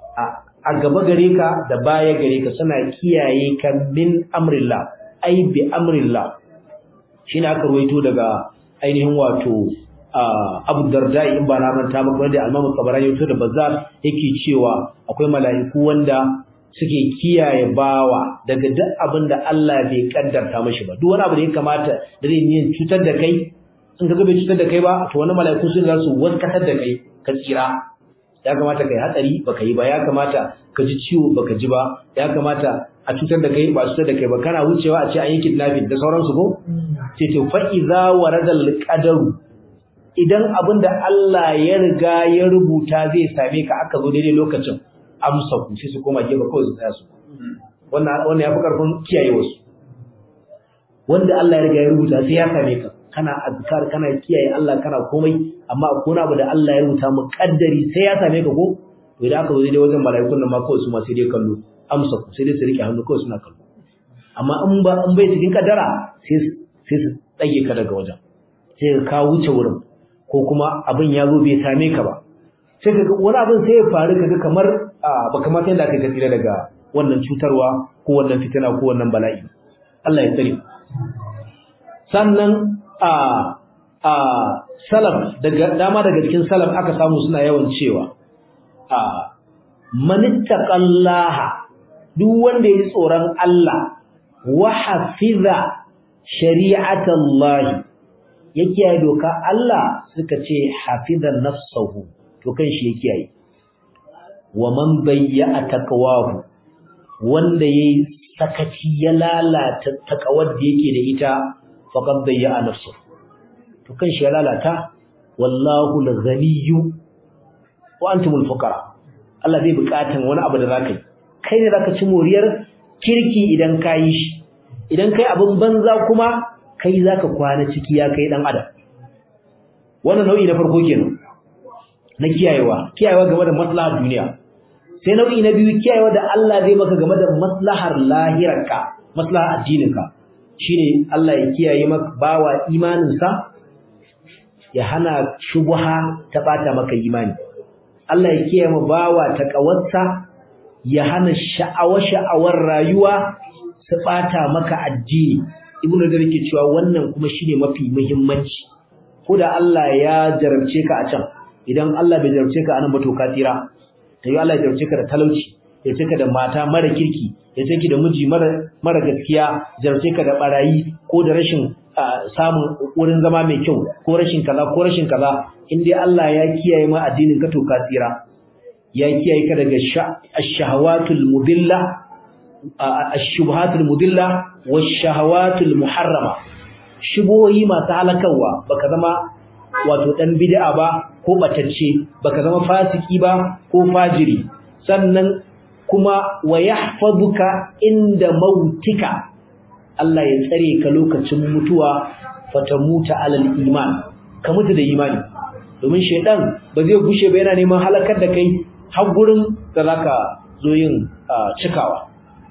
a gaba gare ka da baya gare ka suna kiyaye ka min amrillah ai bi amrillah shine aka ruwaito daga ainihin wato Abu Darda in ba na manta ba wanda Imam Tabarani yato da Bazzar yake cewa akwai mala'iku wanda suke kiyaye bawa daga duk abinda Allah bai kaddarta mishi ba duk wani abu da ya kamata da zai yin cutar da kai in kaga bai cutar da kai ba to wani mala'iku sun za su wankatar da kai ka tsira ya kamata kai hatsari baka yi ba ya kamata ka ji ciwo baka ji ba ya kamata a cutar da kai ba cutar da kai ba kana wucewa a ce an yi kidnapping da sauransu ko ce to fa iza waradal qadaru idan abinda Allah ya riga ya rubuta zai same ka aka zo daidai lokacin amsa ku sai su koma gefe kawai su tsaya su wannan ya fi karfin kiyaye wasu wanda Allah ya riga ya rubuta sai ya same ka kana azkar kana kiyaye Allah kana komai amma akwai abu da Allah ya rubuta mu kaddari sai ya same ka ko to idan aka zo dai wajen mala'ikun nan ma kawai su ma sai dai kallo amsa ku sai dai su rike hannu kawai suna kallo amma in bai cikin kaddara sai su tsage ka daga wajen sai ka wuce wurin ko kuma abin ya zo bai same ka ba sai ka wani abin sai ya faru kaga kamar ba kamar yadda aka tsira daga wannan cutarwa ko wannan fitina ko wannan bala'i Allah ya tsare sannan salaf daga dama daga cikin salaf aka samu suna yawan cewa manittaqallaha duk wanda yayi tsoron Allah wa hafiza shari'atallahi yake yayi doka Allah suka ce hafizan nafsuhu to kan shi yake yayi wa man bayya taqwahu wanda yayi sakaci ya lalata takawar da yake da ita faqad bayya nafsuhu to kan shi ya lalata wallahu al-ghaniyyu wa antumul fuqara Allah bai bukatan wani abu da zaka yi kai ne zaka ci moriyar kirki idan ka yi shi idan kai abin banza kuma kai zaka kwana ciki ya kai dan adam wannan nau'i na farko kenan na kiyayewa game da maslahar duniya sai nau'i na biyu kiyayewa da Allah zai maka game da maslahar lahirarka maslahar addininka shine Allah ya kiyaye maka bawa imaninsa ya hana shubha ta bata maka imani Allah ya kiyaye maka bawa takawarsa ya hana sha'awar rayuwa su bata maka addini ibnu da yake cewa wannan kuma shine mafi muhimmanci ko da Allah ya jarabce ka a can idan Allah bai jarabce ka anan ba to ka tsira sai Allah ya jarabce ka da talauci ya jarabce ka da mata mara kirki ya jarabce ki da miji mara gaskiya jarabce ka da barayi ko da rashin samun wurin zama mai kyau ko rashin kaza in dai Allah ya kiyaye ma addinin ka to ka tsira ya kiyaye ka daga ash-shahawatul mudilla ash-shubhatul mudilla wash-shahawatul muharrama shubuhoyi masu halakarwa baka zama wato dan bid'a ba ko batacce baka zama fasiki ba ko fajiri sannan kuma wa yahfazuka inda mautika Allah ya tsare ka lokacin mutuwa fatamuta alal iman ka mutu da imani domin shedan ba zai gushe ba yana neman halakar da kai har gurin da zaka zo yin cikawa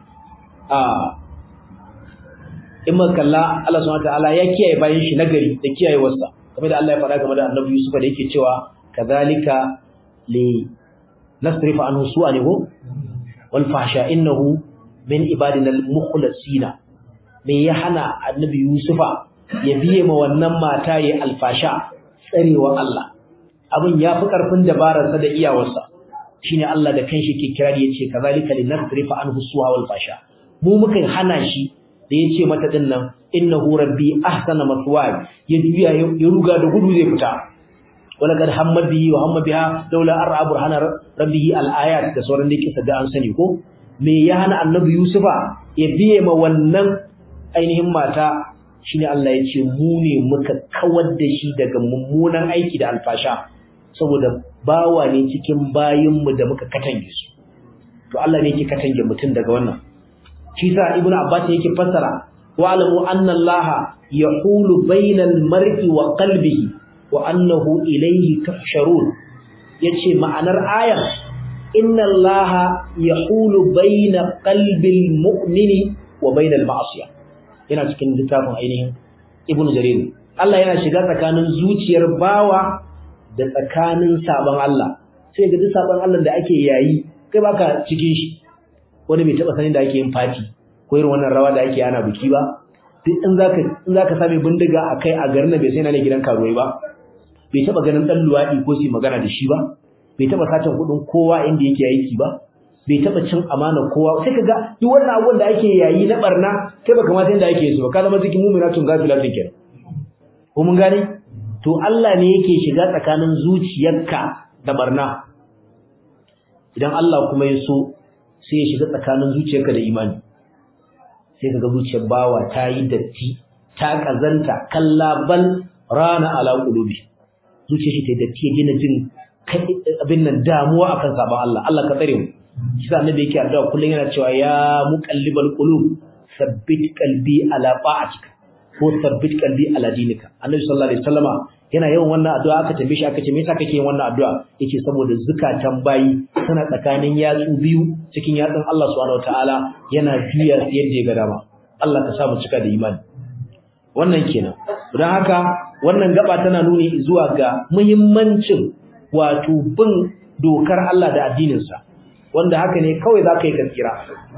in makalla Allah subhanahu wataala ya kiyaye bayan shi nagari da kiyayewarsa kamar da Allah ya faɗa game da Annabi Yusuf da yake cewa kadhalika li nasrifa anhu su'anihi wal fahsha innahu min ibadina al mukhlasina me ya hana Annabi Yusufa ya biye ma wannan mata ya alfasha tsarewa Allah abin yafi karfin dabararsa da iyawarsa shine Allah da kanshi ke kirari yace kadhalika li nasrifa anhu su'a wal fahsha mu muka hana shi da yace mata dinnan innahu rabbi ahsana maswaya ya juya ya ruga da gudu zai fita walaqad hamma bihi wa hamma biha laula ar'a burhana rabbihi al-ayat da sauran da kisa da an sani ko me ya hana annabi yusufa ya biye ma wannan ainihin mata shine Allah ya ce mu ne muka kawar da shi daga mummunan aiki da alfasha saboda bawa ne cikin bayinmu da muka katange su to Allah ne yake katange mutum daga wannan shi sa ibnu abbas yake fassara wa alamu anna allaha yahulu bainal mar'i wa qalbihi wa annahu ilayhi tuhsharun yace ma'anar ayar inna allaha yahulu baina qalbil mu'mini wa bainal ma'siyah yana cikin littafin ainihin ibnu jarir Allah yana shiga tsakanin zuciyar bawa da tsakanin sabon Allah sai ga duk sabon Allah da ake yayi kai baka cikin shi wani bai taba sanin da ake yin fati ko irin wannan rawa da ake ana biki ba duk in zaka same bindiga akai a garin bai sai na ne gidan karuwai ba bai taba ganin dan luwadi ko shi magana da shi ba bai taba satan kudin kowa inda yake aiki ba bai taba cin amana kowa sai kaga duk wannan abun da ake yayi na barna kai baka ma san da ake su ba ka zama cikin mu'minatun gafilatun kenan ko mun gane to Allah ne yake shiga tsakanin zuciyarka da barna idan Allah kuma ya so sai ya shiga tsakanin zuciyarka da imani sai kaga zuciyar bawa ta yi datti ta kazanta kallabal rana ala qulubi zuciyar shi ta datti ya gina jin abin nan damuwa akan sabon Allah Allah ka tsare mu shi sa annabi yake addu'a kullun yana cewa ya muqallibal qulub sabbit qalbi ala ta'atika ko sabbit qalbi ala dinika annabi sallallahu alaihi wasallama yana yawan wannan addu'a aka tambaye shi aka ce me yasa kake yin wannan addu'a yake saboda zakatan bayi tana tsakanin yatsu biyu cikin yatsun Allah subhanahu wataala yana juya yadda ya ga dama Allah ka sa mu cika da imani wannan kenan don haka wannan gaba tana nuni zuwa ga muhimmancin wato bin dokar Allah da addinin sa wanda haka ne kawai zaka yi gaskiya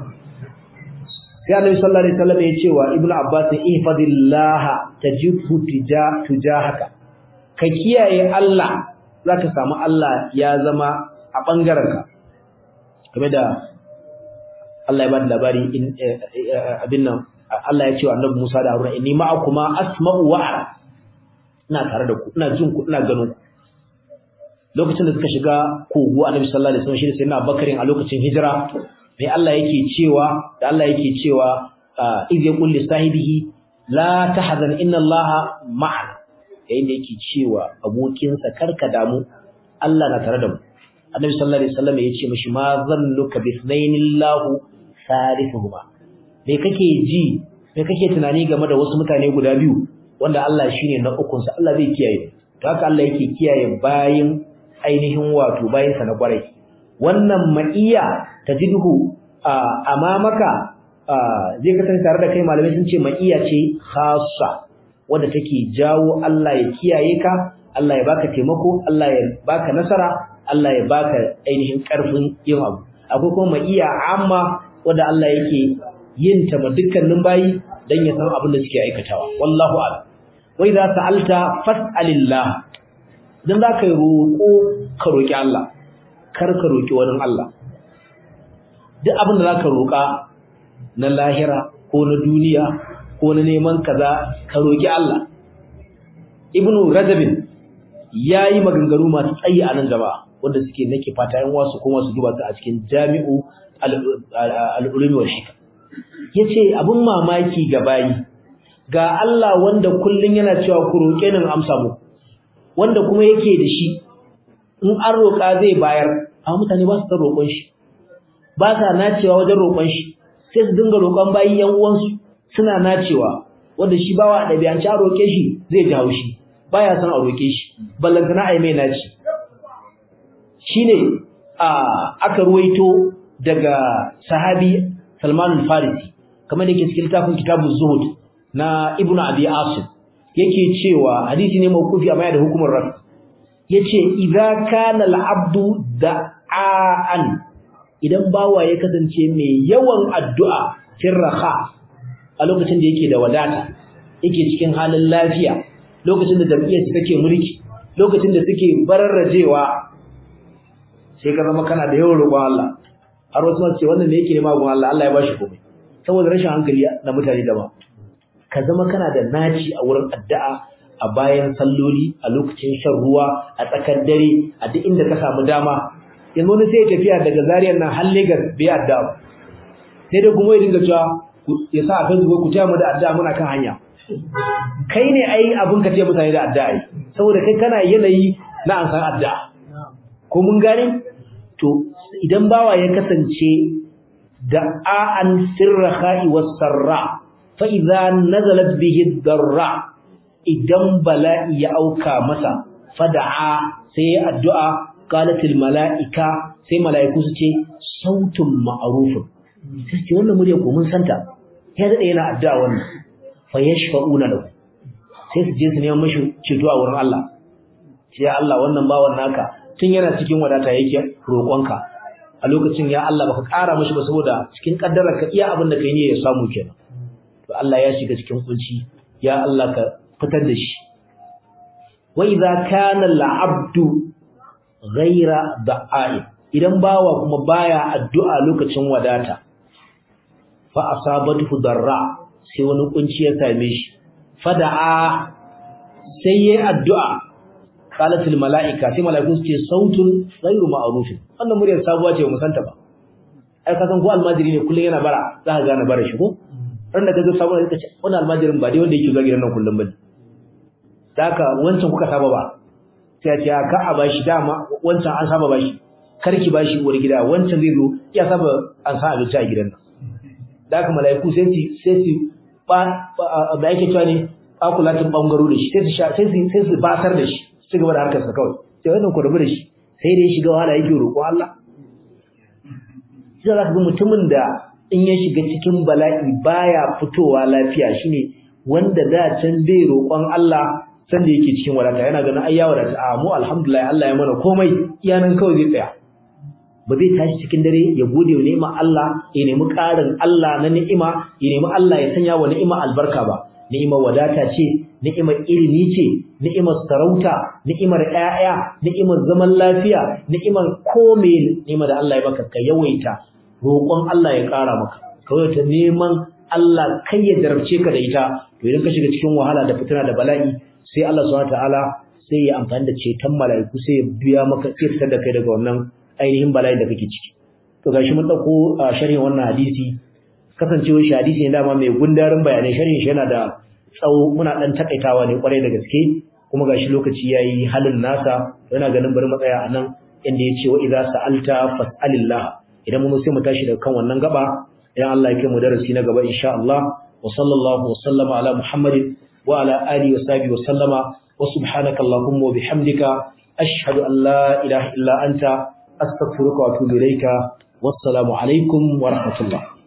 sai Annabi sallallahu alaihi wasallam ya ce wa Ibn Abbas ihfazillah tajibhu tujahaka ka kiyaye Allah zaka samu Allah ya zama a bangarenka game da Allah ya bada labari abin nan Allah ya ce wa Annabi Musa da Haruna inni ma'akuma asma'u wa ara ina tare da ku ina jin ku ina ganin ku lokacin da suka shiga kogo Annabi sallallahu alaihi wasallam shi da sayyidina Abubakar a lokacin hijira mai Allah yake cewa da Allah yake cewa iz yaqul li sahibihi la tahzan inna Allaha ma'ana yayin da yake cewa abokinsa karka damu Allah na tare da mu Annabi sallallahu alaihi wasallam yace mishi ma zannuka bi ithnainillahu salisuhuma me kake ji me kake tunani game da wasu mutane guda biyu wanda Allah shine na ukun sa Allah zai kiyaye to haka Allah yake kiyaye bayin ainihin wato bayin sa na kwarai wannan ma'iya tajidhu amamaka zai kasance tare da kai malamai sun ce ma'iya ce khassa wanda take jawo Allah ya kiyaye ka Allah ya baka taimako Allah ya baka nasara Allah ya baka ainihin karfin yin abu akwai kuma ma'iya amma wanda Allah yake yin ta ma dukkanin bayi dan ya san abin da suke aikatawa wallahu a'lam wa idza sa'alta fas'alillah dan zaka yi roko ka roki Allah kar ka roki wani Allah duk abin da zaka roka na lahira ko na duniya ko na neman kaza ka roki Allah ibnu rajab yayi maganganu masu tsayi a nan jama'a wanda suke nake fata yan wasu kuma su duba su a cikin jami'u al-ulumi wal hikam yace abun mamaki ga bayi ga Allah wanda kullun yana cewa ku roke ni amsa mu wanda kuma yake da shi in an roka zai bayar amma mutane ba su roƙon shi ba sa nacewa wajen roƙon shi sai su dinga roƙon bayi yan uwansu suna nacewa wanda shi bawa da biyan ci a roke shi zai ji haushi baya san a roke shi ballantana ai mai naci shine aka ruwaito daga sahabi Salman al-Farisi kamar da yake cikin littafin Kitabuz Zuhud na Ibn Abi Asim yake cewa hadisi ne mawqufi amma da hukumar raf yace idza kana al-abdu da'an idan bawa ya kasance mai yawan addu'a firraha a lokacin da yake da wadata yake cikin halin lafiya lokacin da jam'iyyar take mulki lokacin da suke bararrajewa sai ka zama kana da yawan roƙon Allah har wasu ma ce wannan ne yake nema gon Allah Allah ya bashi komai saboda rashin hankali na mutane da ba ka zama kana da naci a wurin addu'a a bayan salloli a lokacin shan ruwa a tsakar dare a duk inda ka samu dama yanzu wani sai ya tafiya daga Zariyar nan har Lagos bai addu'a sai dai kuma ya dinga cewa ya sa a Facebook ku taya mu da addu'a muna kan hanya kai ne ai abun ka ce mutane da addu'a saboda kai kana yanayi na an san addu'a ko mun gane to idan bawa ya kasance da'an sirrahi was-sarra fa idza nazalat bihi ad-darra idan bala'i ya auka masa fada'a sai addu'a qalatil mala'ika sai mala'iku su ce sautun ma'rufun sai ce wannan murya ko mun santa ya dade yana addu'a wannan fa yashfa'una lahu sai su je su neman mashi ceto a wurin Allah sai Allah wannan bawan naka tun yana cikin wadata yake roƙonka a lokacin ya Allah baka ƙara mashi ba saboda cikin kaddarar ka iya abin da kai ne ya samu kenan to Allah ya shiga cikin kunci ya Allah ka fitar da shi wa idza kana al-abdu ghayra da'i idan bawa kuma baya addu'a lokacin wadata fa asabatu darra sai wani kunci ya same shi fada'a sai yayi addu'a qalatil malaika sai malaiku su ce sautun ghayru ma'ruf wannan muryar sabuwa ce mu santa ba ai ka san ko almajiri ne kullun yana bara za ka gane bara shi ko ran da kaga sabuwa ne kace wannan almajirin ba dai wanda yake zuwa gidan nan kullun bane daka wancan kuka saba ba sai ya ce ka a bashi dama wancan an saba bashi karki bashi uwar gida wancan zai zo ya saba an sa abinci a gidan nan daka malaiku sai su ba yake cewa ne akulatin bangaro da shi sai su basar da shi ci gaba da harkarsa kawai sai wannan ku rubu da shi sai dai shiga wahala yake roƙo Allah sai za ka ga mutumin da in ya shiga cikin bala'i baya fitowa lafiya shine wanda da can bai roƙon Allah san da yake cikin wadata yana ganin ai ya wadata a mu alhamdulillah Allah ya mana komai iyanan kawai zai tsaya ba zai tashi cikin dare ya gode wa ni'imar Allah ya nemi ƙarin Allah na ni'ima ya nemi Allah ya sanya wa ni'ima albarka ba ni'imar wadata ce ni'imar ilimi ce ni'imar sarauta ni'imar ƴaƴa ni'imar zaman lafiya ni'imar komai ni'imar da Allah ya baka ka yawaita roƙon Allah ya ƙara maka kawai ta neman Allah kai ya jarabce ka da ita to idan ka shiga cikin wahala da fitina da bala'i sai Allah subhanahu wataala sai ya amfani da ceton mala'iku sai ya biya maka sai fitar da kai daga wannan ainihin bala'i da kake ciki to gashi mun dauko sharhin wannan hadisi kasancewar shi hadisi ne dama mai gundarin bayanai sharhin shi yana da tsawo muna dan takaitawa ne kwarai da gaske kuma gashi lokaci yayi halin nasa yana ganin bari mu tsaya anan inda yace wa idza sa'alta fas'alillah idan mun sai mu tashi daga kan wannan gaba idan Allah ya kai mu darasi na gaba insha Allah wa sallallahu wa sallama ala Muhammadin wa ala alihi wa sahbihi wa sallama wa subhanaka allahumma wa bihamdika ashhadu an la ilaha illa anta astaghfiruka wa atubu ilayka wassalamu alaikum wa rahmatullah.